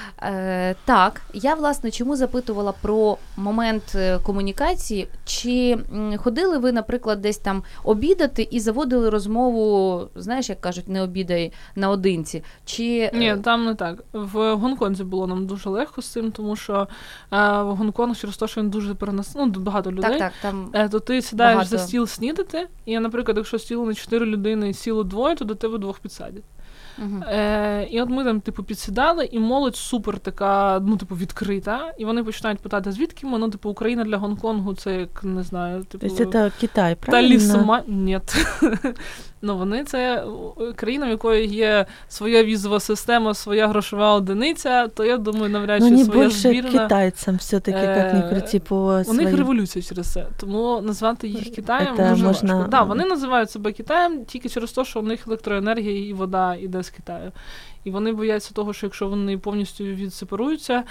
Е, так, я, власне, чому запитувала про момент е, комунікації? Чи м, ходили ви, наприклад, десь там обідати і заводили розмову, знаєш, як кажуть, не обідай наодинці? Чи... е, Ні, там не так. В Гонконзі було нам дуже легко з цим, тому що е, в Гонконг через те, що він дуже перенес... ну, багато людей. Так, так, там... Е, То ти сідаєш Багато. за стіл снідати, і, наприклад, якщо стіло на чотири людини і сіло двоє, то до тебе двох підсадять. Угу. Е, і от ми там, типу, підсідали, і молодь супер така, ну, типу, відкрита, і вони починають питати, звідки ми, ну, типу, Україна для Гонконгу, це, як, не знаю, типу... То есть это Китай, правильно? Талісма... Ні. Ну, вони це країна, в якої є своя візова система, своя грошова одиниця, то, я думаю, навряд Ну, чи не своя больше збірна... китайцам все-таки, как ни Е, крути, по У них своим. революція через це, тому назвати їх Китаєм Це дуже можна- важко. Да, вони називають себе Китаєм тільки через те, що у них електроенергія і вода йде з Китаю. І вони бояться того, що якщо вони повністю відсепаруються,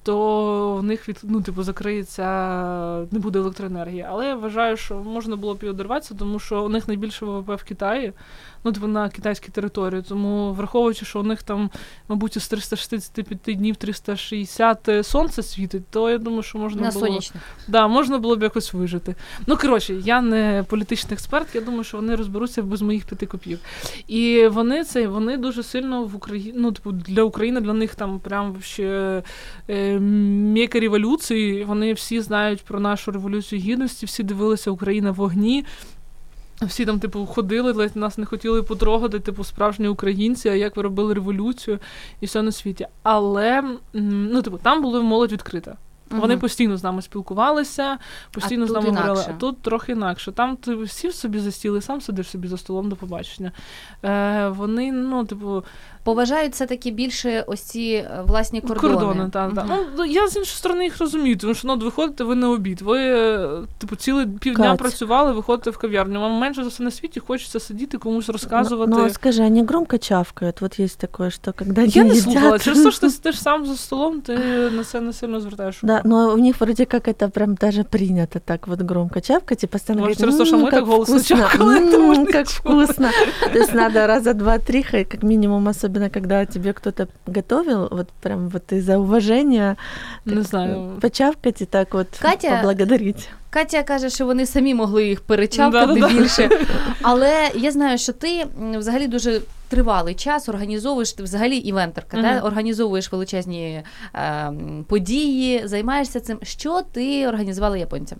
то в них від, ну, типу, закриється, не буде електроенергії. Але я вважаю, що можна було б і одірватися, тому що у них найбільше ВВП в Китаї. ну, типу, на китайській території. Тому, враховуючи, що у них там, мабуть, із триста шістдесят п'ять днів триста шістдесят сонце світить, то я думаю, що можна на було... сонячних. Да, можна було б якось вижити. Ну, коротше, я не політичний експерт, я думаю, що вони розберуться без моїх п'яти копійок. І вони це, вони дуже сильно в Україні, ну, типу, для України, для них там прям ще е, м'яка революції, вони всі знають про нашу революцію гідності, всі дивилися «Україна в вогні», всі там, типу, ходили, ледь нас не хотіли потрогати, типу, справжні українці, а як ви робили революцію і все на світі. Але, ну, типу, там була молодь відкрита. Угу. Вони постійно з нами спілкувалися, постійно а з нами інакше. говорили. А тут трохи інакше. Там ти сів собі за стіл і сам сидиш собі за столом, до побачення. Е, вони, ну, типу... Поважають все-таки більше ось ці власні кордони. Кордони, так. Угу. Так. Ну, я, з іншої сторони, їх розумію, тому що, ну, ви ходите, ви на обід. Ви, типу, ціле півдня Кать. працювали, виходите в кав'ярню. Вам менше за все на світі хочеться сидіти, комусь розказувати. Ну, ну скажи, они громко чавкают? Вот есть такое, что когда они Я не едят... слухала. Через те, що ти сидиш сам за столом, ти на це не сильно звертаєш увагу. Да, но у них вроде как это прям даже принято так вот громко чавкать и постоянно Может, говорить, через то, что мы как так голосно вкусно, чавкали, это м, может как быть. вкусно. То есть надо раза два-три, как минимум, особенно когда тебе кто-то готовил, вот прям вот из-за уважения Не знаю. почавкать и так вот Катя... поблагодарить. Катя каже, що вони самі могли їх перечавкати Да-да-да. більше. Але я знаю, що ти взагалі дуже тривалий час організовуєш, ти взагалі івентерка, mm-hmm. да? Організовуєш величезні е, події, займаєшся цим. Що ти організувала японцям?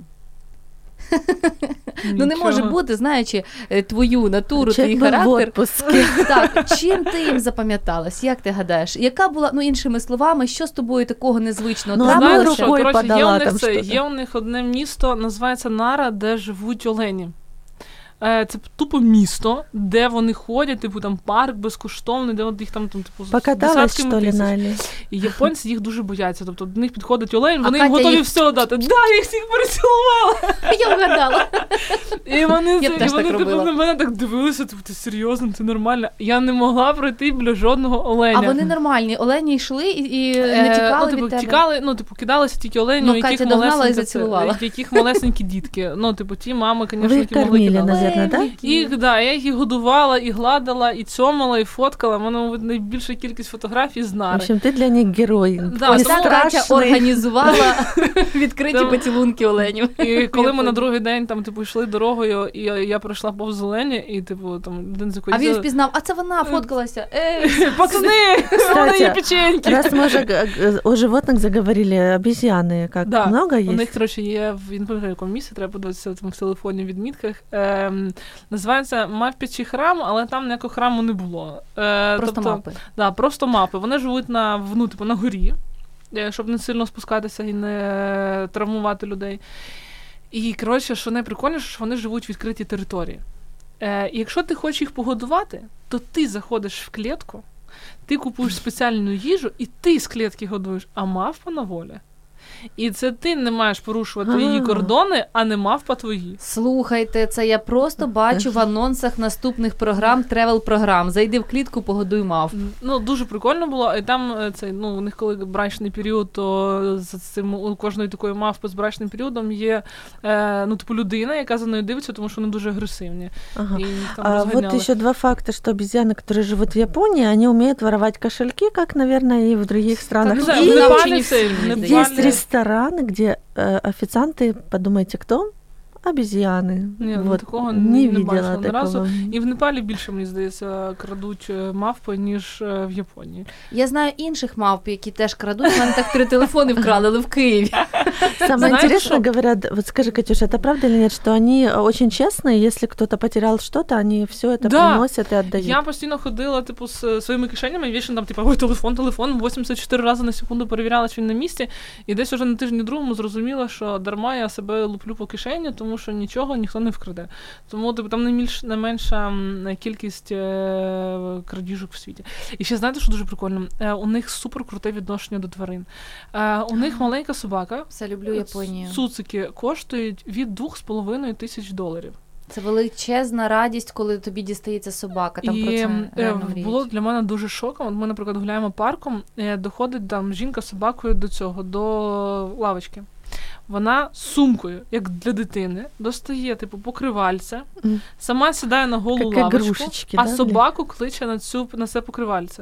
Ну не може бути, знаючи твою натуру, твій характер. В отпуске. Так, чим ти їм запам'яталась? Як ти гадаєш? Яка була, ну іншими словами, що з тобою такого незвичного Ну, трапилося? знаєш, рукою коротше, є, подала у них там це, щось. є у них одне місто, називається Нара, де живуть олені. Е, Це тупо місто, де вони ходять, типу там парк безкоштовний, де от їх там, там типу, Покаталась, десятками що ли, тисяч. Налі? І японці їх дуже бояться. Тобто до них підходить олень, вони А їм Катя готові їх- все дати. Да, я їх всіх перецілувала. Я вгадала. І вони, Я це, б і теж вони так типу, робила. на мене так дивилися, типу, ти серйозно, це нормально. Я не могла пройти біля жодного оленя. А вони нормальні. Олені йшли і, і не Е, тікали ну, типу, від тебе? Тікали, ну, типу, кидалися тільки олені, Ну, у яких Катя догнала і малесенькі, зацілувала. це, яких малесенькі дітки. Ну, типу, ті мами, Ви звісно, їх які могли кормили, кидати. наверное, да? Їх, да, я їх і годувала, і гладила, і цьомала, і фоткала. У мене мабуть, найбільша кількість фотографій з В Нари. общем, ты для них герой. Да, Ой, тому Катя страшний. організувала відкриті Там- поцілунки оленів. І коли ми на другий день там, типу, йшли дорогою, і я, я пройшла повз олені, і, типу, там один за А він впізнав, а це вона фоткалася. Ей, Пацани, у мене є печеньки. Раз мы уже г- о животных заговорили, обезьяны как Да, много у есть? них, коротше, є, в- я не пам'ятаю, в якому місці, треба подивитися там в телефоні в відмітках. Ем, називається Мавпячий храм, але там ніякого храму не було. Е, Просто тобто, мапи. Да, просто мапи. Вони живуть на, ну, типу, на горі, е, щоб не сильно спускатися і не травмувати людей. І, коротше, що найприкольніше, що вони живуть в відкритій території. Е, і якщо ти хочеш їх погодувати, то ти заходиш в клітку, ти купуєш спеціальну їжу, і ти з клітки годуєш, а мавпа на волі. І це ти не маєш порушувати А. її кордони, а не мавпа твої. Слухайте, це я просто бачу в анонсах наступних програм, тревел-програм. Зайди в клітку, погодуй мав. Ну, дуже прикольно було. І там е, цей, ну, у них коли брачний період, то за цим у кожної такої мавпи з брачним періодом є е, ну, типу, людина, яка за нею дивиться, тому що вони дуже агресивні. Ага. І їх там А розганяли. вот еще два факта, что обезьяны, которые живут в Японии, они умеют воровать кошельки, как, наверное, и в других странах. Не знаю, И в Непалі Непалі це, в сильні, Непалі- есть рестораны, где э, официанты, подумайте, кто? Обезьяны. Ні, ну, вот. такого не не видела бачила ні такого. разу. І в Непалі більше, мені здається, крадуть е, мавпи, ніж е, в Японії. Я знаю інших мавп, які теж крадуть. У мене так три телефони вкрали, але в Києві. Самое Знаешь, интересное, что- говорят, вот скажи, Катюша, это правда или нет, что они очень честные, если кто-то потерял что-то, они все это Да. приносят и отдают. Я постійно ходила, типу, з своїми кишенями, і вічно там, типу, ой, телефон, телефон, вісімдесят чотири рази на секунду перевіряла, чи він на місці, і десь уже на тижні другому зрозуміла, що дарма я себе луплю по кишені, тому що нічого ніхто не вкраде. Тому, типу, там не, більш, не менша м, кількість е- крадіжок в світі. І ще знаєте, що дуже прикольно? Е, у них супер круте відношення до тварин. Е, у них маленька собака, Все, люблю Японію. цуцики, коштують від двох з половиною тисяч доларів. Це величезна радість, коли тобі дістається собака. Там про І це е, реально мріють. було для мене дуже шоком. От ми, наприклад, гуляємо парком, е, доходить там жінка з собакою до цього, до лавочки. вона сумкою, як для дитини, достає, типу, покривальце, mm. сама сідає на голу як лавочку, а да, собаку кличе на, цю, на це покривальце.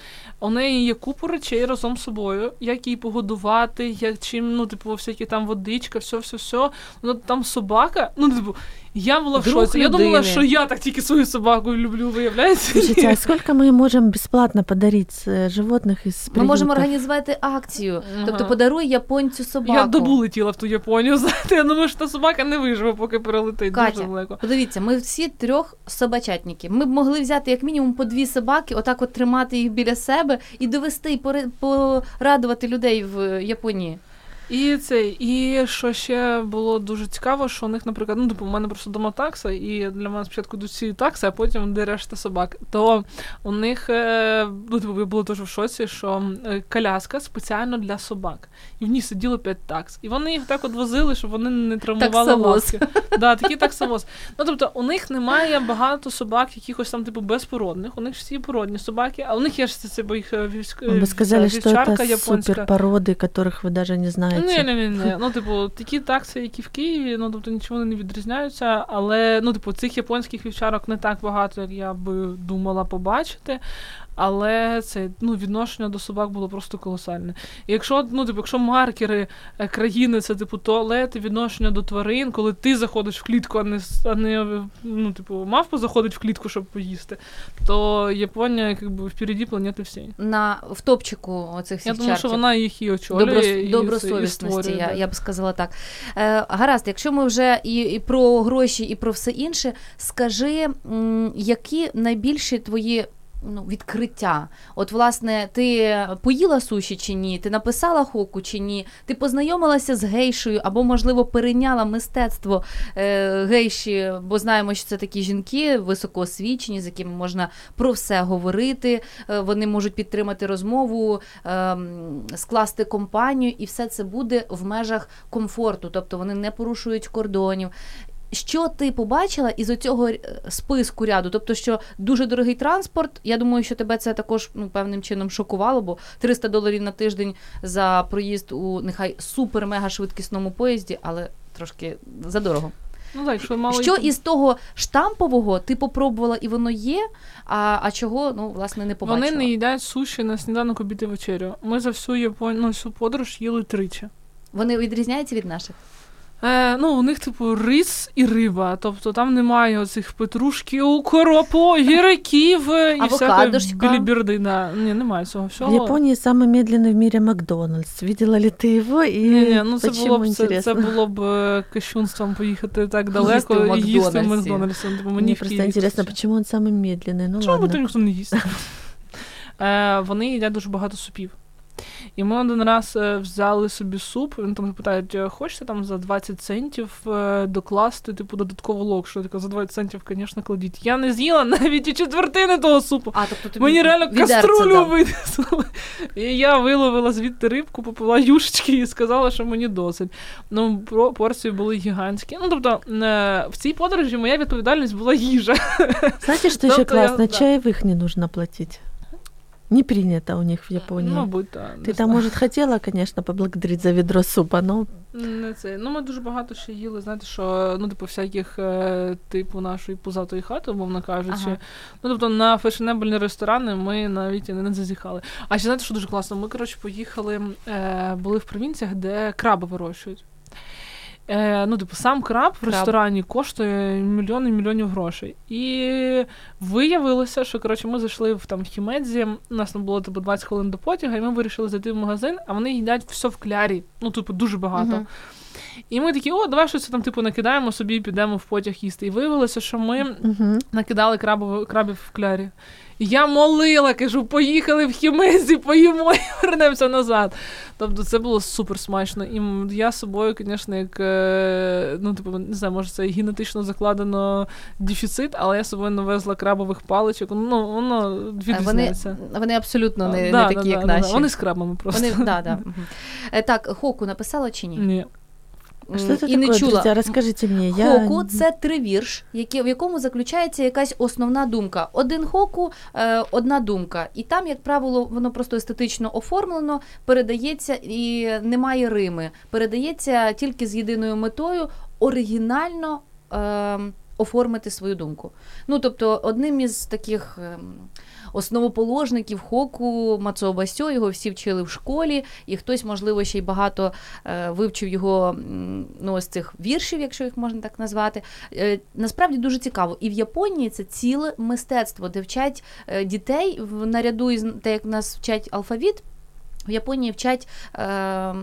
У неї є купу речей разом з собою, як її погодувати, як чим, ну, типу, всякі там водичка, все-все-все. Ну, там собака, ну, типу, я була в шоці. Я думала, що я так тільки свою собаку люблю, виявляється. Слушайте, а сколько мы можем бесплатно подарить животных из приютов? Ми можемо організувати акцію. Ага. Тобто подаруй японцю собаку. Я добу летіла в ту Японію, знаєте, я думаю, що та собака не виживе, поки перелетить. Катя, дуже далеко. Подивіться, ми всі трьох собачатники. Ми б могли взяти як мінімум по дві собаки, отак от тримати їх біля себе і довести, і порадувати людей в Японії. І це, і що ще було дуже цікаво, що у них, наприклад, ну, типу, у мене просто дома такса, і для мене спочатку йдуть всі такси, а потім де решта собак. То у них, ну, типу, я була теж в шоці, що коляска спеціально для собак. І в ній сиділо п'ять такс. І вони їх так от возили, щоб вони не травмували лапки. Да, такі таксовоз. Ну, тобто, у них немає багато собак, якихось там, типу, безпородних. У них всі породні собаки, а у них є ж це, бо їх вівчарка японська. Ви сказали, що це суперпороди, яких ви навіть не знаєте. Ні, ні, ні, ні. Ну, типу, такі такси, які в Києві, ну, тобто, нічого не відрізняються, але, ну, типу, цих японських вівчарок не так багато, як я би думала побачити. Але це, ну, відношення до собак було просто колосальне. І якщо, ну, типу, якщо маркери країни, це, типу, туалети, відношення до тварин, коли ти заходиш в клітку, а не, а не ну, типу, мавпа заходить в клітку, щоб поїсти, то Японія, якби, впереді планети всієї. На, в топчику оцих всіх Я думаю, що вона їх і очолює, Доброс, і, добросовісності, і створює, я, да. я б сказала так. Е, гаразд, якщо ми вже і, і про гроші, і про все інше, скажи, м, які найбільші твої ну, відкриття. От, власне, ти поїла суші чи ні? Ти написала хоку чи ні? Ти познайомилася з гейшею або, можливо, перейняла мистецтво е, гейші, бо знаємо, що це такі жінки високоосвічені, з якими можна про все говорити, е, вони можуть підтримати розмову, е, скласти компанію, і все це буде в межах комфорту, тобто вони не порушують кордонів. Що ти побачила із оцього списку ряду? Тобто, що дуже дорогий транспорт, я думаю, що тебе це також ну, певним чином шокувало, бо триста доларів на тиждень за проїзд у нехай супер-мега-швидкісному поїзді, але трошки задорого. Ну, так, що мало... що із того штампового ти попробувала і воно є, а, а чого, ну, власне, не побачила? Вони не їдять суші на сніданок, обід і вечерю. Ми за всю Японію, ну, всю подорож їли тричі. Вони відрізняються від наших? Е, ну, у них, типу, рис і риба. Тобто там немає оцих петрушків, укропу, огірків і всякої біліберди. Да. Ні, немає цього всього. В Японії самий медленний в мірі Макдональдс. Видела ли ти його? І ні, ні, ну це було б, це, це було б кощунством поїхати так далеко і їсти в Макдональдсі. Типу, мені Мне просто интересно, почему он самый медленный? Ну, чому ладно. то ніхто не їсть? е, вони їдять дуже багато супів. І ми один раз взяли собі суп, вони там питають, хочете там за двадцять центів докласти, типу, додатково локшу? Я така, за двадцять центів, звісно, кладіть. Я не з'їла навіть і четвертини того супу. А, тобто тобі мені реально каструлю винесли. І я виловила звідти рибку, попила юшечки і сказала, що мені досить. Ну, порції були гігантські. Ну, тобто, в цій подорожі моя відповідальність була їжа. Знаєте, що ще класно? Чаєвих не нужно платити. Не принято у них в Японии. Ну, мабуть, так. Ти там, може, хотіла, звісно, поблагодарити за відро супа, но... Не це. Ну, ми дуже багато ще їли, знаєте, що, ну, типу, всяких, е, типу, нашої пузатої хати, умовно кажучи. Ага. Ну, тобто, на фешенебельні ресторани ми навіть не, не зазіхали. А ще, знаєте, що дуже класно? Ми, коротше, поїхали, е, були в провінціях, де краби вирощують. Е, ну, типу, сам краб, краб в ресторані коштує мільйони мільйонів грошей. І виявилося, що, коротше, ми зайшли в там Хімедзі, у нас там було, типу, двадцять хвилин до потяга, і ми вирішили зайти в магазин, а вони їдять все в клярі. Ну, типу, дуже багато. Uh-huh. І ми такі, о, давай щось там, типу, накидаємо собі і підемо в потяг їсти. І виявилося, що ми uh-huh. накидали крабів, крабів в клярі. І я молила, кажу, поїхали в Хімедзі, поїмо і вернемося назад. Тобто це було супер смачно. І я з собою, звісно, як, ну, типу, не знаю, може це генетично закладено дефіцит, але я з собою навезла крабових паличок. Ну, воно відрізняється. Вони, вони абсолютно не, да, не такі, да, як да, наші. Да, вони з крабами просто. Вони, да, да. Так, хоку написала чи ні? Ні. А что это і не такое, чула. друзья? Расскажите мне. Я... Хоку – це тривірш, який, в якому заключається якась основна думка. Один хоку е, – одна думка. І там, як правило, воно просто естетично оформлено, передається і немає рими. Передається тільки з єдиною метою оригінально е, оформити свою думку. Ну, тобто, одним із таких е, основоположників хоку Мацуо Басьо, його всі вчили в школі, і хтось, можливо, ще й багато е, вивчив його, ну, ось цих віршів, якщо їх можна так назвати. Е, насправді дуже цікаво. І в Японії це ціле мистецтво, де вчать е, дітей, в наряду із те, як нас вчать алфавіт, в Японії вчать е,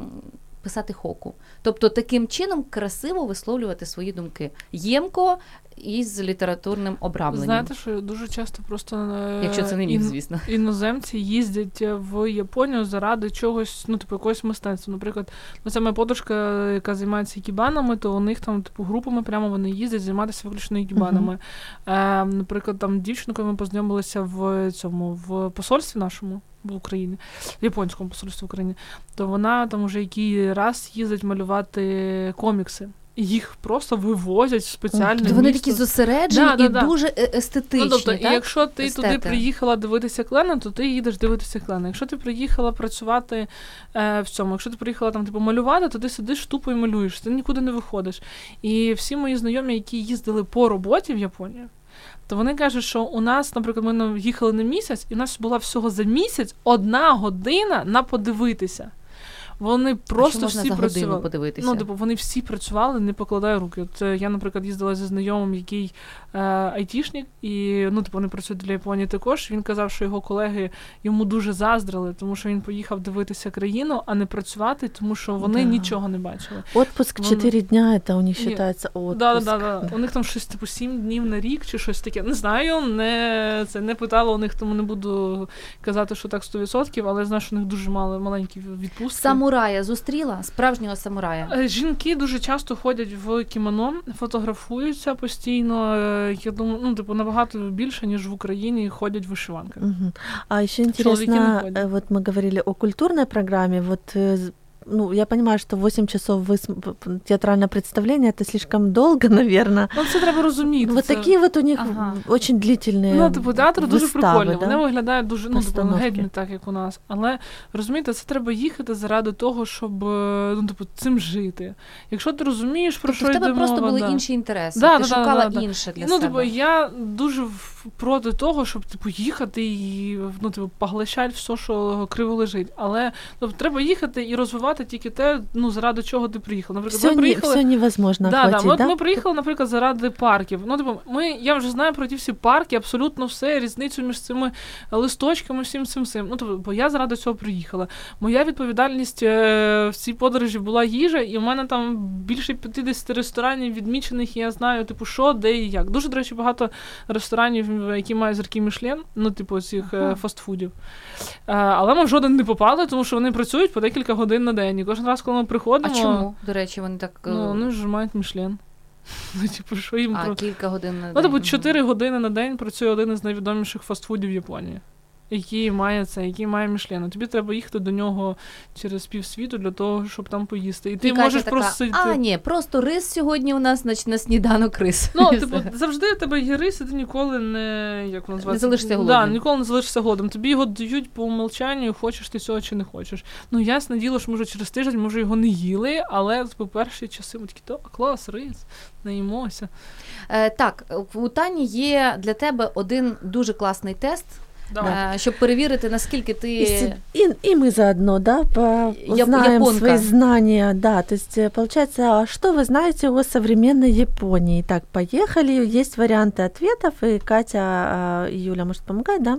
писати хоку. Тобто таким чином красиво висловлювати свої думки. Ємко і з літературним обрамленням. Знаєте, що дуже часто просто якщо це не міф, звісно. Іноземці їздять в Японію заради чогось, ну, типу, якогось мистецтва. Наприклад, ну, це моя подружка, яка займається ікебанами, то у них там, типу, групами прямо вони їздять займатися виключно ікебанами. Uh-huh. Е, наприклад, там дівчинкою ми познайомилися в цьому, в посольстві нашому в Україні, в японському посольстві в Україні, то вона там уже який раз їздить малювати комікси. Їх просто вивозять в спеціальне місто. Вони такі зосереджені да, да, і да. дуже естетичні. Ну, тобто, так? І якщо ти Естети. туди приїхала дивитися клени, то ти їдеш дивитися клени. Якщо ти приїхала працювати е, в цьому, якщо ти приїхала там типу малювати, то ти сидиш тупо і малюєш, ти нікуди не виходиш. І всі мої знайомі, які їздили по роботі в Японію, то вони кажуть, що у нас, наприклад, ми їхали на місяць, і у нас була всього за місяць одна година на подивитися. Вони просто можна всі за працювали. годину подивитися? Ну, типу, вони всі працювали, не покладає руки. От я, наприклад, їздила зі знайомим, який е, айтішник, і, ну, типу, вони працюють для Японії також. Він казав, що його колеги йому дуже заздрили, тому що він поїхав дивитися країну, а не працювати, тому що вони да. нічого не бачили. Отпуск чотири дня, це у них вважається отпуск. Да, да, да. У них там щось, типу, сім днів на рік чи щось таке. Не знаю, не, це не питала у них, тому не буду казати, що так сто відсотків, але я знаю, що у них дуже мало, маленькі відпустки. Самурая зустріла? Справжнього самурая? Жінки дуже часто ходять в кімоно, фотографуються постійно. Я думаю, ну, типу, набагато більше, ніж в Україні ходять в вишиванках. Угу. А еще интересно, вот мы говорили о культурной программе, вот ну, я понимаю, что восемь часов выс... театральное представление, это слишком долго, наверное. Ну, це треба розуміти. Вот це... такі вот у них ага. очень длительні Ну, типу, театр дуже прикольний. Да? Вони виглядають дуже, ну, типу, геть не так, як у нас. Але, розумієте, це треба їхати заради того, щоб, ну, типу, цим жити. Якщо ти розумієш, про тобто що йде мова. в тебе просто були да. інші інтереси. Да, ти да, шукала да, да, інше для ну, себе. Ну, типу, я дуже проти того, щоб, типу, їхати і, ну, типу, поглощати все, що криво лежить. Але, тобто, треба їхати і розвивати тільки те, ну, заради чого ти приїхала. Наприклад, все, ми приїхали... все невозможно да, охватить, да. Ми, да? ми приїхали, наприклад, заради парків. Ну, типу, ми, я вже знаю про ті всі парки, абсолютно все, різницю між цими листочками, всім цим цим. Ну, тобто, бо я заради цього приїхала. Моя відповідальність е- в цій подорожі була їжа, і в мене там більше п'ятдесят ресторанів відмічених, і я знаю, типу, що, де і як. Дуже, до речі, багато ресторанів, які мають зірки Мішлен, ну, типу, цих ага. е- фастфудів. Е- але ми в жоден не попали, тому що вони працюють по декілька годин на день. І кожен раз, коли ми приходимо... А чому, до речі, вони так... Ну, вони ж мають Мішлен. Ну, типу, що їм... А, про... кілька годин на день. Ну, тобто, чотири години на день працює один із найвідоміших фастфудів Японії, який має це, який має Мішлен. Тобі треба їхати до нього через півсвіту для того, щоб там поїсти. І ти і можеш така, просто сидіти... А, ні, просто рис сьогодні у нас на, на сніданок рис. Ну, типу, завжди в тебе є рис, і ти ніколи не... Як воно називається? Не залишишся голодним. Да, ніколи не залишишся голодним. Тобі його дають по умовчанню, хочеш ти цього чи не хочеш. Ну, ясне діло, що, може, через тиждень, може, його не їли, але по перші часи ми такі, то, клас, рис, наїмося. Е, так, у Тані є для тебе один дуже класний тест, Да. щоб перевірити, наскільки ты... И, и, и мы заодно, да, познаем Японка. свои знания, да, то есть, получается, что вы знаете о современной Японии? Так, поехали, есть варианты ответов, и Катя и Юля может помогать, да,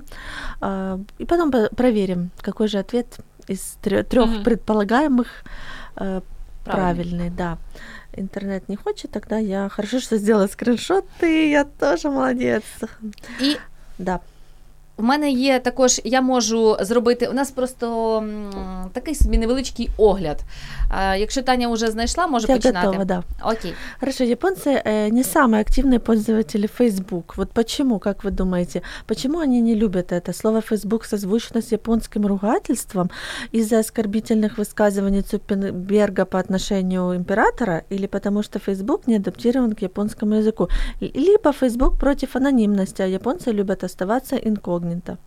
и потом проверим, какой же ответ из трех mm-hmm. предполагаемых правильный, правильный, да. Интернет не хочет, тогда я хорошо, что сделала скриншоты, я тоже молодец. И... Да. в мене є також, я можу зробити, у нас просто м, такий собі невеличкий огляд. А, якщо Таня вже знайшла, може Я починати. готова, да. Окей. Хорошо, японцы э, не самые активные пользователи Facebook. Вот почему, как вы думаете, почему они не любят это? Слово Facebook созвучно с японским ругательством из-за оскорбительных высказываний Цукерберга по отношению императора, или потому что Facebook не адаптирован к японскому языку? Либо Facebook против анонимности, а японцы любят оставаться инкогнито.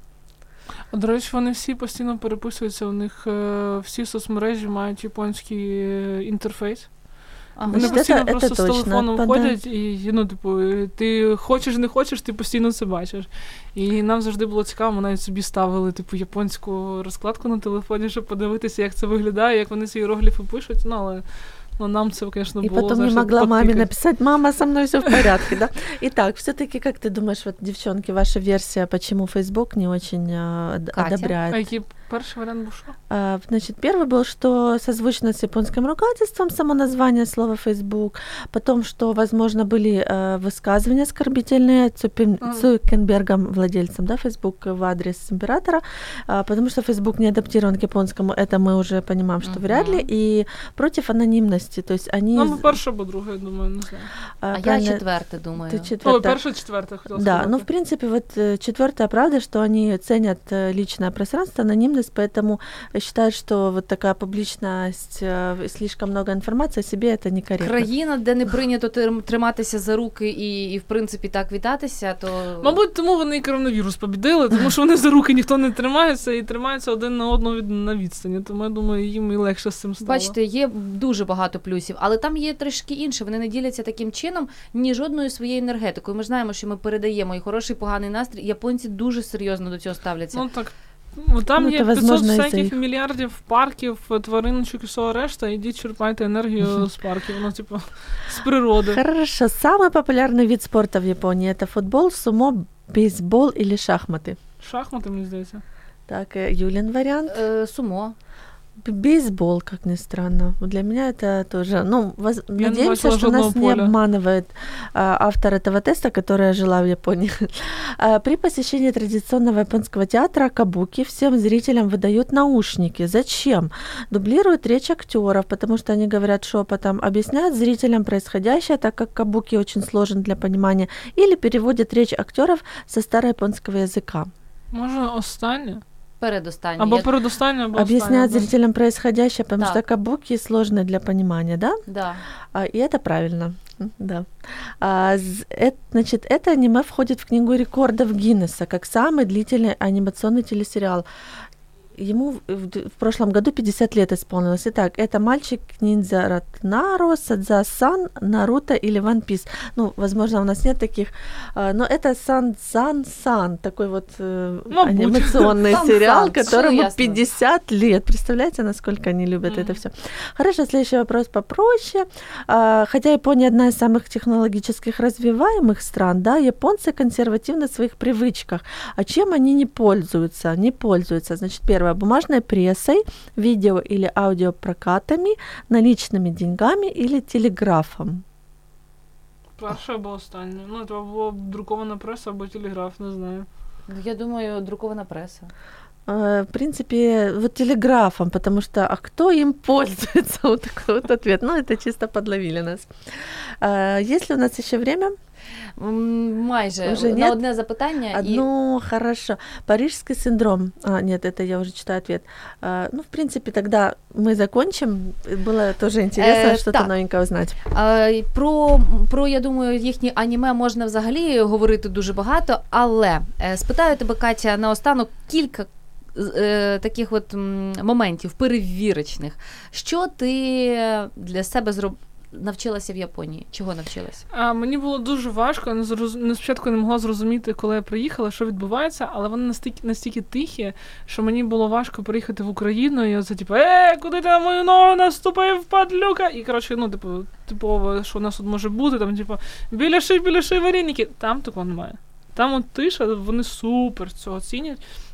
До речі, вони всі постійно переписуються, у них е, всі соцмережі мають японський е, інтерфейс. Ага. Вони Значить, постійно це- просто це з точно, телефоном та ходять, і, ну, типу, ти хочеш, не хочеш, ти постійно це бачиш. І нам завжди було цікаво, ми навіть собі ставили, типу, японську розкладку на телефоні, щоб подивитися, як це виглядає, як вони ці іерогліфи пишуть, ну, але... Ну, нам це, конечно, И было, потом знаешь, не могла маме подтыкать. написать: мама, со мной все в порядке, да? Итак, все-таки, как ты думаешь, вот, девчонки, ваша версия, почему Facebook не очень а, од- Катя? одобряет? А який перший варіант був що? А, Значит, первый был, что созвучно с японским ругательством само название слова Facebook, потом, что, возможно, были э, высказывания оскорбительные Цупин- Мгм. Цукербергом, владельцем, да, Facebook, в адрес императора, а, потому что Facebook не адаптирован к японскому, это мы уже понимаем, что Мгм. вряд ли, и против анонимности, то есть они... Ну, або перше, або друге, я думаю, не знаю. а, А я правильно- четверте думаю. Ты Ой, четвертое. перше, четверте, хотіла Да, сказати. ну, в принципе, вот э, четвертая правда, что они ценят э, личное пространство, анонимность, поэтому считают, что вот такая публичность, э, слишком много информации о себе, это некорректно. Країна, де не прийнято тим- триматися за руки і, і, в принципі, так вітатися, то... Мабуть, тому вони і коронавірус побідили, тому що вони за руки ніхто не тримається і тримаються один на одного від, на відстані. Тому я думаю, їм і легше з цим стало. Бачите, є дуже багато плюсів, але там є трішки інше. Вони не діляться таким чином ні жодною своєю енергетикою. Ми ж знаємо, що ми передаємо і хороший, і поганий настрій. Японці дуже серйозно до цього ставляться. Ну так. Ну, там Ну, є це, п'ятсот возможно, із-за всяких їх. мільярдів парків, твариночок і всього решта, ідіть черпайте енергію з парків, ну, типу, з природи. Хорошо. Самый популярный вид спорта в Японии — это футбол, сумо, бейсбол или шахматы? Шахмати, мені здається. Так, э, Юлин вариант. Е, сумо. Б- Бейсбол, как ни странно. Вот Для меня это тоже... Ну, воз- не надеемся, бачила что нас жодного не поля. обманывает а, автор этого теста, которая жила в Японии. А, При посещении традиционного японского театра кабуки всем зрителям выдают наушники. Зачем? Дублируют речь актеров, потому что они говорят шепотом, объясняют зрителям происходящее, так как кабуки очень сложен для понимания, или переводят речь актеров со старояпонского языка. Може, останнє? Передостанній. Або Я- передостаннє, або Объясняют останнє. да. зрителям происходящее, потому Так. что кабуки сложны для понимания, да? Да. А, И это правильно, М, да. А, з- эт- Значит, это аниме входит в книгу рекордов Гиннесса как самый длительный анимационный телесериал. Ему в- в д- в прошлом году пятьдесят лет исполнилось. Итак, это мальчик-ниндзя Ратнаро, Садза-сан, Наруто или One Piece. Ну, возможно, у нас нет таких, а, но это Сан-Сан-Сан, такой вот э, Мабуть. анимационный Сан-сан, сериал, всё которому ясно. пятьдесят лет. Представляете, насколько они любят Мгм. это все? Хорошо, следующий вопрос попроще. А, Хотя Япония одна из самых технологических развиваемых стран, да, японцы консервативны в своих привычках. А чем они не пользуются? Не пользуются. Значит, первое, бумажной прессой, видео или аудиопрокатами, наличными деньгами или телеграфом. Перше або останнє. Ну, це або друкована преса, або телеграф, не знаю. Я думаю, друкована преса. Э, В принципе, вот телеграфом, потому что, а кто им пользуется? Вот такой вот ответ. Ну, это чисто подловили нас. А, Есть ли у нас еще время? М, Майже. Уже На нет? одне запитання. І... Одно, хорошо. Парижский синдром. А, нет, это я уже читаю ответ. А, ну, в принципе, тогда мы закончим. Было тоже интересно Э, что-то так. новенькое узнать. Е, Про, про, я думаю, їхні аніме можна взагалі говорити дуже багато, але е, спитаю тебе, Катя, наостанок кілька е, таких от м, моментів перевірочних. Що ти для себе зроб... навчилася в Японії? Чого навчилася? А, мені було дуже важко, я не зроз... не спочатку не могла зрозуміти, коли я приїхала, що відбувається, але вони настільки, настільки тихі, що мені було важко приїхати в Україну, і оце, типу, е, куди ти на мою ногу наступив, падлюка? І, коротше, ну, типу, типово, що у нас тут може бути, там, типу, біляши, біляши, вареники. Там такого немає. Там от тиша, вони супер цього цінять.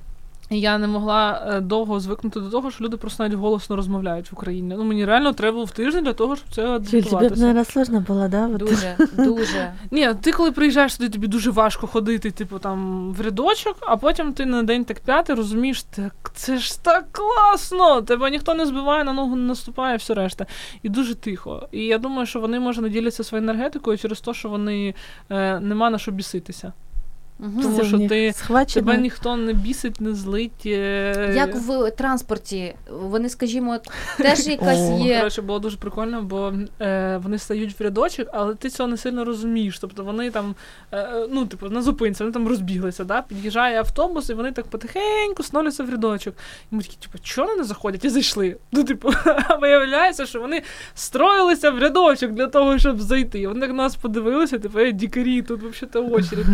І я не могла е, довго звикнути до того, що люди просто навіть голосно розмовляють в Україні. Ну, мені реально треба було в тиждень для того, щоб це адаптуватися. Тебе, наверное, сложно було, да? Вот. Дуже, дуже. Ні, ти коли приїжджаєш туди, тобі дуже важко ходити, типу, там, в рядочок, а потім ти на день так п'ятий розумієш, так, це ж так класно! Тебе ніхто не збиває, на ногу не наступає, все решта. І дуже тихо. І я думаю, що вони, може, не діляться своєю енергетикою через те, що вони е, нема на що біситися. Угу. Тому що ти, схвачено. тебе ніхто не бісить, не злить. Е... Як в транспорті, вони, скажімо, теж якась є... Коротше, було дуже прикольно, бо е, вони стають в рядочок, але ти цього не сильно розумієш. Тобто вони там, е, ну, типу, на зупинці, вони там розбіглися, да? Під'їжджає автобус, і вони так потихеньку становляться в рядочок. І ми такі, типу, чого вони не заходять? І зайшли. Ну, типу, виявляється, що вони строїлися в рядочок для того, щоб зайти. Вони так на нас подивилися, типу, е, дікарі, тут взагалі очередь.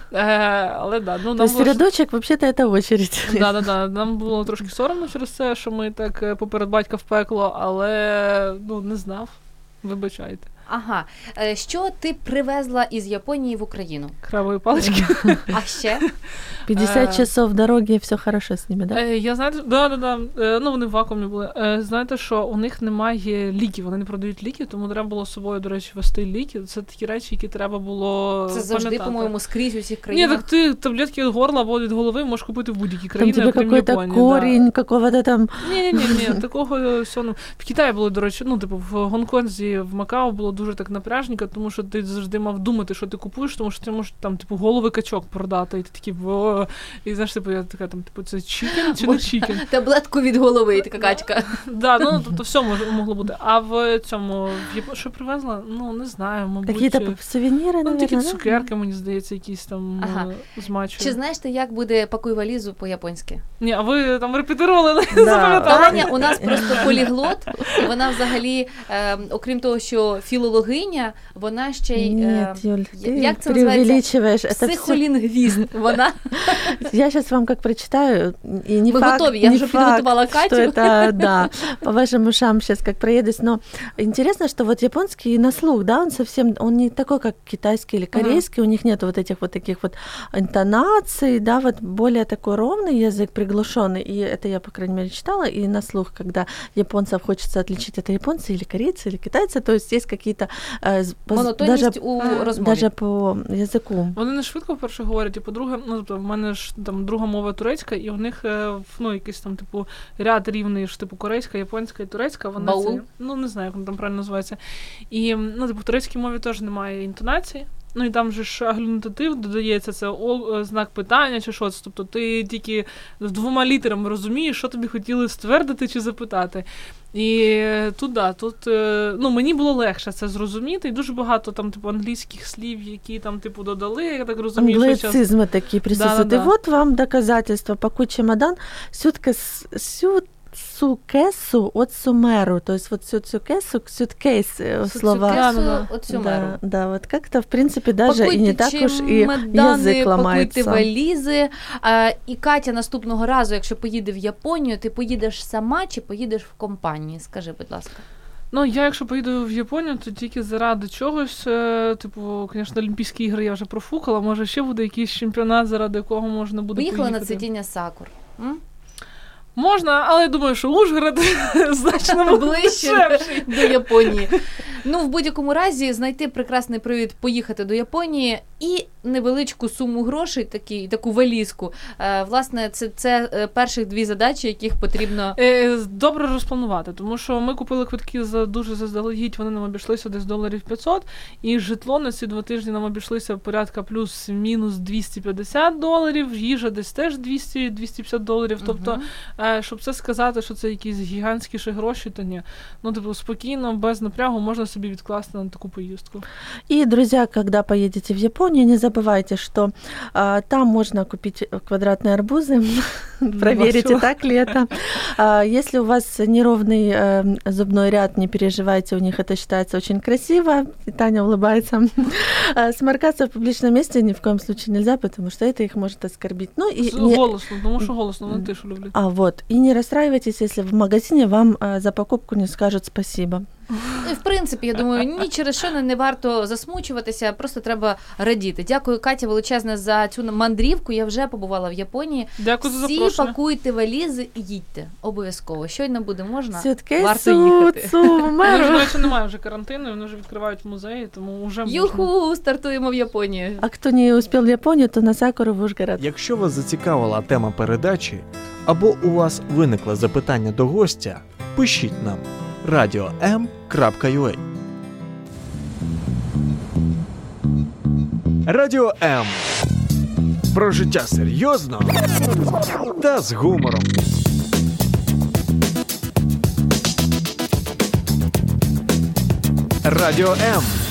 Але да, ну, нам то есть рядочок, вообще-то, это очередь. Да, да, да. Нам було трошки соромно через це, що ми так поперед батька в пекло, але ну, не знав. Вибачайте. Ага. Що ти привезла із Японії в Україну? Крабові палички. А ще? п'ятдесят часов дороги, все хорошо з ними, да? Я, знаєте, да, да, да. Ну, вони в вакуумі були. Знаєте, що у них немає ліків, вони не продають ліків, тому треба було з собою, до речі, вести ліки. Це такі речі, які треба було Це завжди, пам'ятати. По-моєму, скрізь у всіх країнах. Ні, так ти таблетки від горла або від голови можеш купити в будь-якій країні, там тебе окрім Японії. Там корінь, да. какого-то там... Ні-ні-ні, такого всього. В Китаї було, до речі, ну, типу, в Гонконзі, в Макао було дуже так напряжненько, тому що ти завжди мав думати, що ти купуєш, тому що ти можеш там, типу, голови качок продати, і ти такий, о, і знаєш, типу, я така там, типу, це чікен чи не чікен? Таблетку від голови, така качка. Да, ну, тобто все могло бути. А в цьому, що привезла? Ну, не знаю, мабуть. Какие-то сувеніри, ну, такі да? цукерки, мені здається, якісь там ага. з матчу. Чи знаєш ти, як буде «Пакуй валізу» по-японськи? Ні, а ви там репетирували, не да. запам'ятали? Таня у нас просто поліглот, і вона взагалі, е, окрім того, що філологиня, вона ще й... Нет, Юль, ты як це преувеличиваешь. називається? Психолінгвіст. Вона. Я сейчас вам как прочитаю, и не Мы факт, готовы, я не уже факт, подготовила Катю. что это, да, по вашим ушам сейчас как проедусь, но интересно, что вот японский на слух, да, он совсем, он не такой, как китайский или корейский, uh-huh. у них нет вот этих вот таких вот интонаций, да, вот более такой ровный язык, приглушенный, и это я, по крайней мере, читала, и на слух, когда японцев хочется отличить, это японцы или корейцы, или китайцы, то есть есть какие-то... Монотонність даже, у розмові. Даже по язику. Вони не швидко, по-перше, говорять, і по-друге, ну, тобто, в мене ж там друга мова турецька, і у них, ну, якийсь там, типу, ряд рівний, ж, типу, корейська, японська і турецька, вони це, ну, не знаю, як воно там правильно називається. І, ну, типу, в турецькій мові теж немає інтонації. Ну, і там же ж аглютатив додається, це о, знак питання чи щось. Тобто ти тільки з двома літерами розумієш, що тобі хотіли ствердити чи запитати. І тут, да, тут, ну, мені було легше це зрозуміти, і дуже багато там, типу, англійських слів, які там, типу, додали, я так розумію, що англицизмы час... такі присутствують. Да, да, і да. от вам доказательство, пакуй чемодан, сютка, сют, сукесу от сумеру, то есть вот сюткесу, сюткейс слова. Сюткесу от сумеру. Да, да, вот как-то, в принципе, даже пакуйте и не так уж и язык ломается. Пакуйте валізи. А, і Катя наступного разу, якщо поїде в Японію, ти поїдеш сама чи поїдеш в компанії? Скажи, будь ласка. Ну, я, якщо поїду в Японію, то тільки заради чогось, типу, звісно, Олімпійські ігри я вже профукала, може ще буде якийсь чемпіонат, заради якого можна буде Поїхала поїхати. на цвітіння сакур. М? Можна, але я думаю, що Ужгород значно ближче до Японії. Ну, в будь-якому разі, знайти прекрасний привід поїхати до Японії і невеличку суму грошей, такі, таку валізку. Е, власне, це, це перших дві задачі, яких потрібно... Е, добре розпланувати, тому що ми купили квитки за дуже заздалегідь, вони нам обійшлися десь доларів п'ятсот, і житло на ці два тижні нам обійшлося порядка плюс-мінус двісті п'ятдесят доларів, їжа десь теж двісті - двісті п'ятдесят доларів, тобто uh-huh. щоб це сказати, що це якісь гігантські ще гроші, то ні. Ну, типу, спокійно, без напрягу можна собі відкласти на таку поїздку. И, друзья, когда поедете в Японию, не забывайте, что а, там можно купить квадратные арбузы, проверите, так ли это. А, если у вас неровный а, зубной ряд, не переживайте, у них это считается очень красиво, и Таня улыбается. А, сморкаться в публичном месте ни в коем случае нельзя, потому что это их может оскорбить. Ну, и не... Голосно, потому что голосно, вони тишу люблять. А вот, и не расстраивайтесь, если в магазине вам а, за покупку не скажут спасибо. І, в принципі, я думаю, ні через що не варто засмучуватися, просто треба радіти. Дякую, Катя, величезне за цю мандрівку. Я вже побувала в Японії. Дякую за Всі запрошення. пакуйте валізи і їдьте. Обов'язково. Щойно буде можна, Святки варто їхати. цу, У мене ж, до меру. речі, немає вже карантину, вони вже відкривають музеї, тому вже можна. Юху, стартуємо в Японію. А кто не успел в Японию, то на Сакуру в Ужгород. Якщо вас зацікавила тема передачі, або у вас виникло запитання до гостя, пишіть нам радіо ем крапка ю а. Радіо М. Про життя серйозно та з гумором. Радіо М.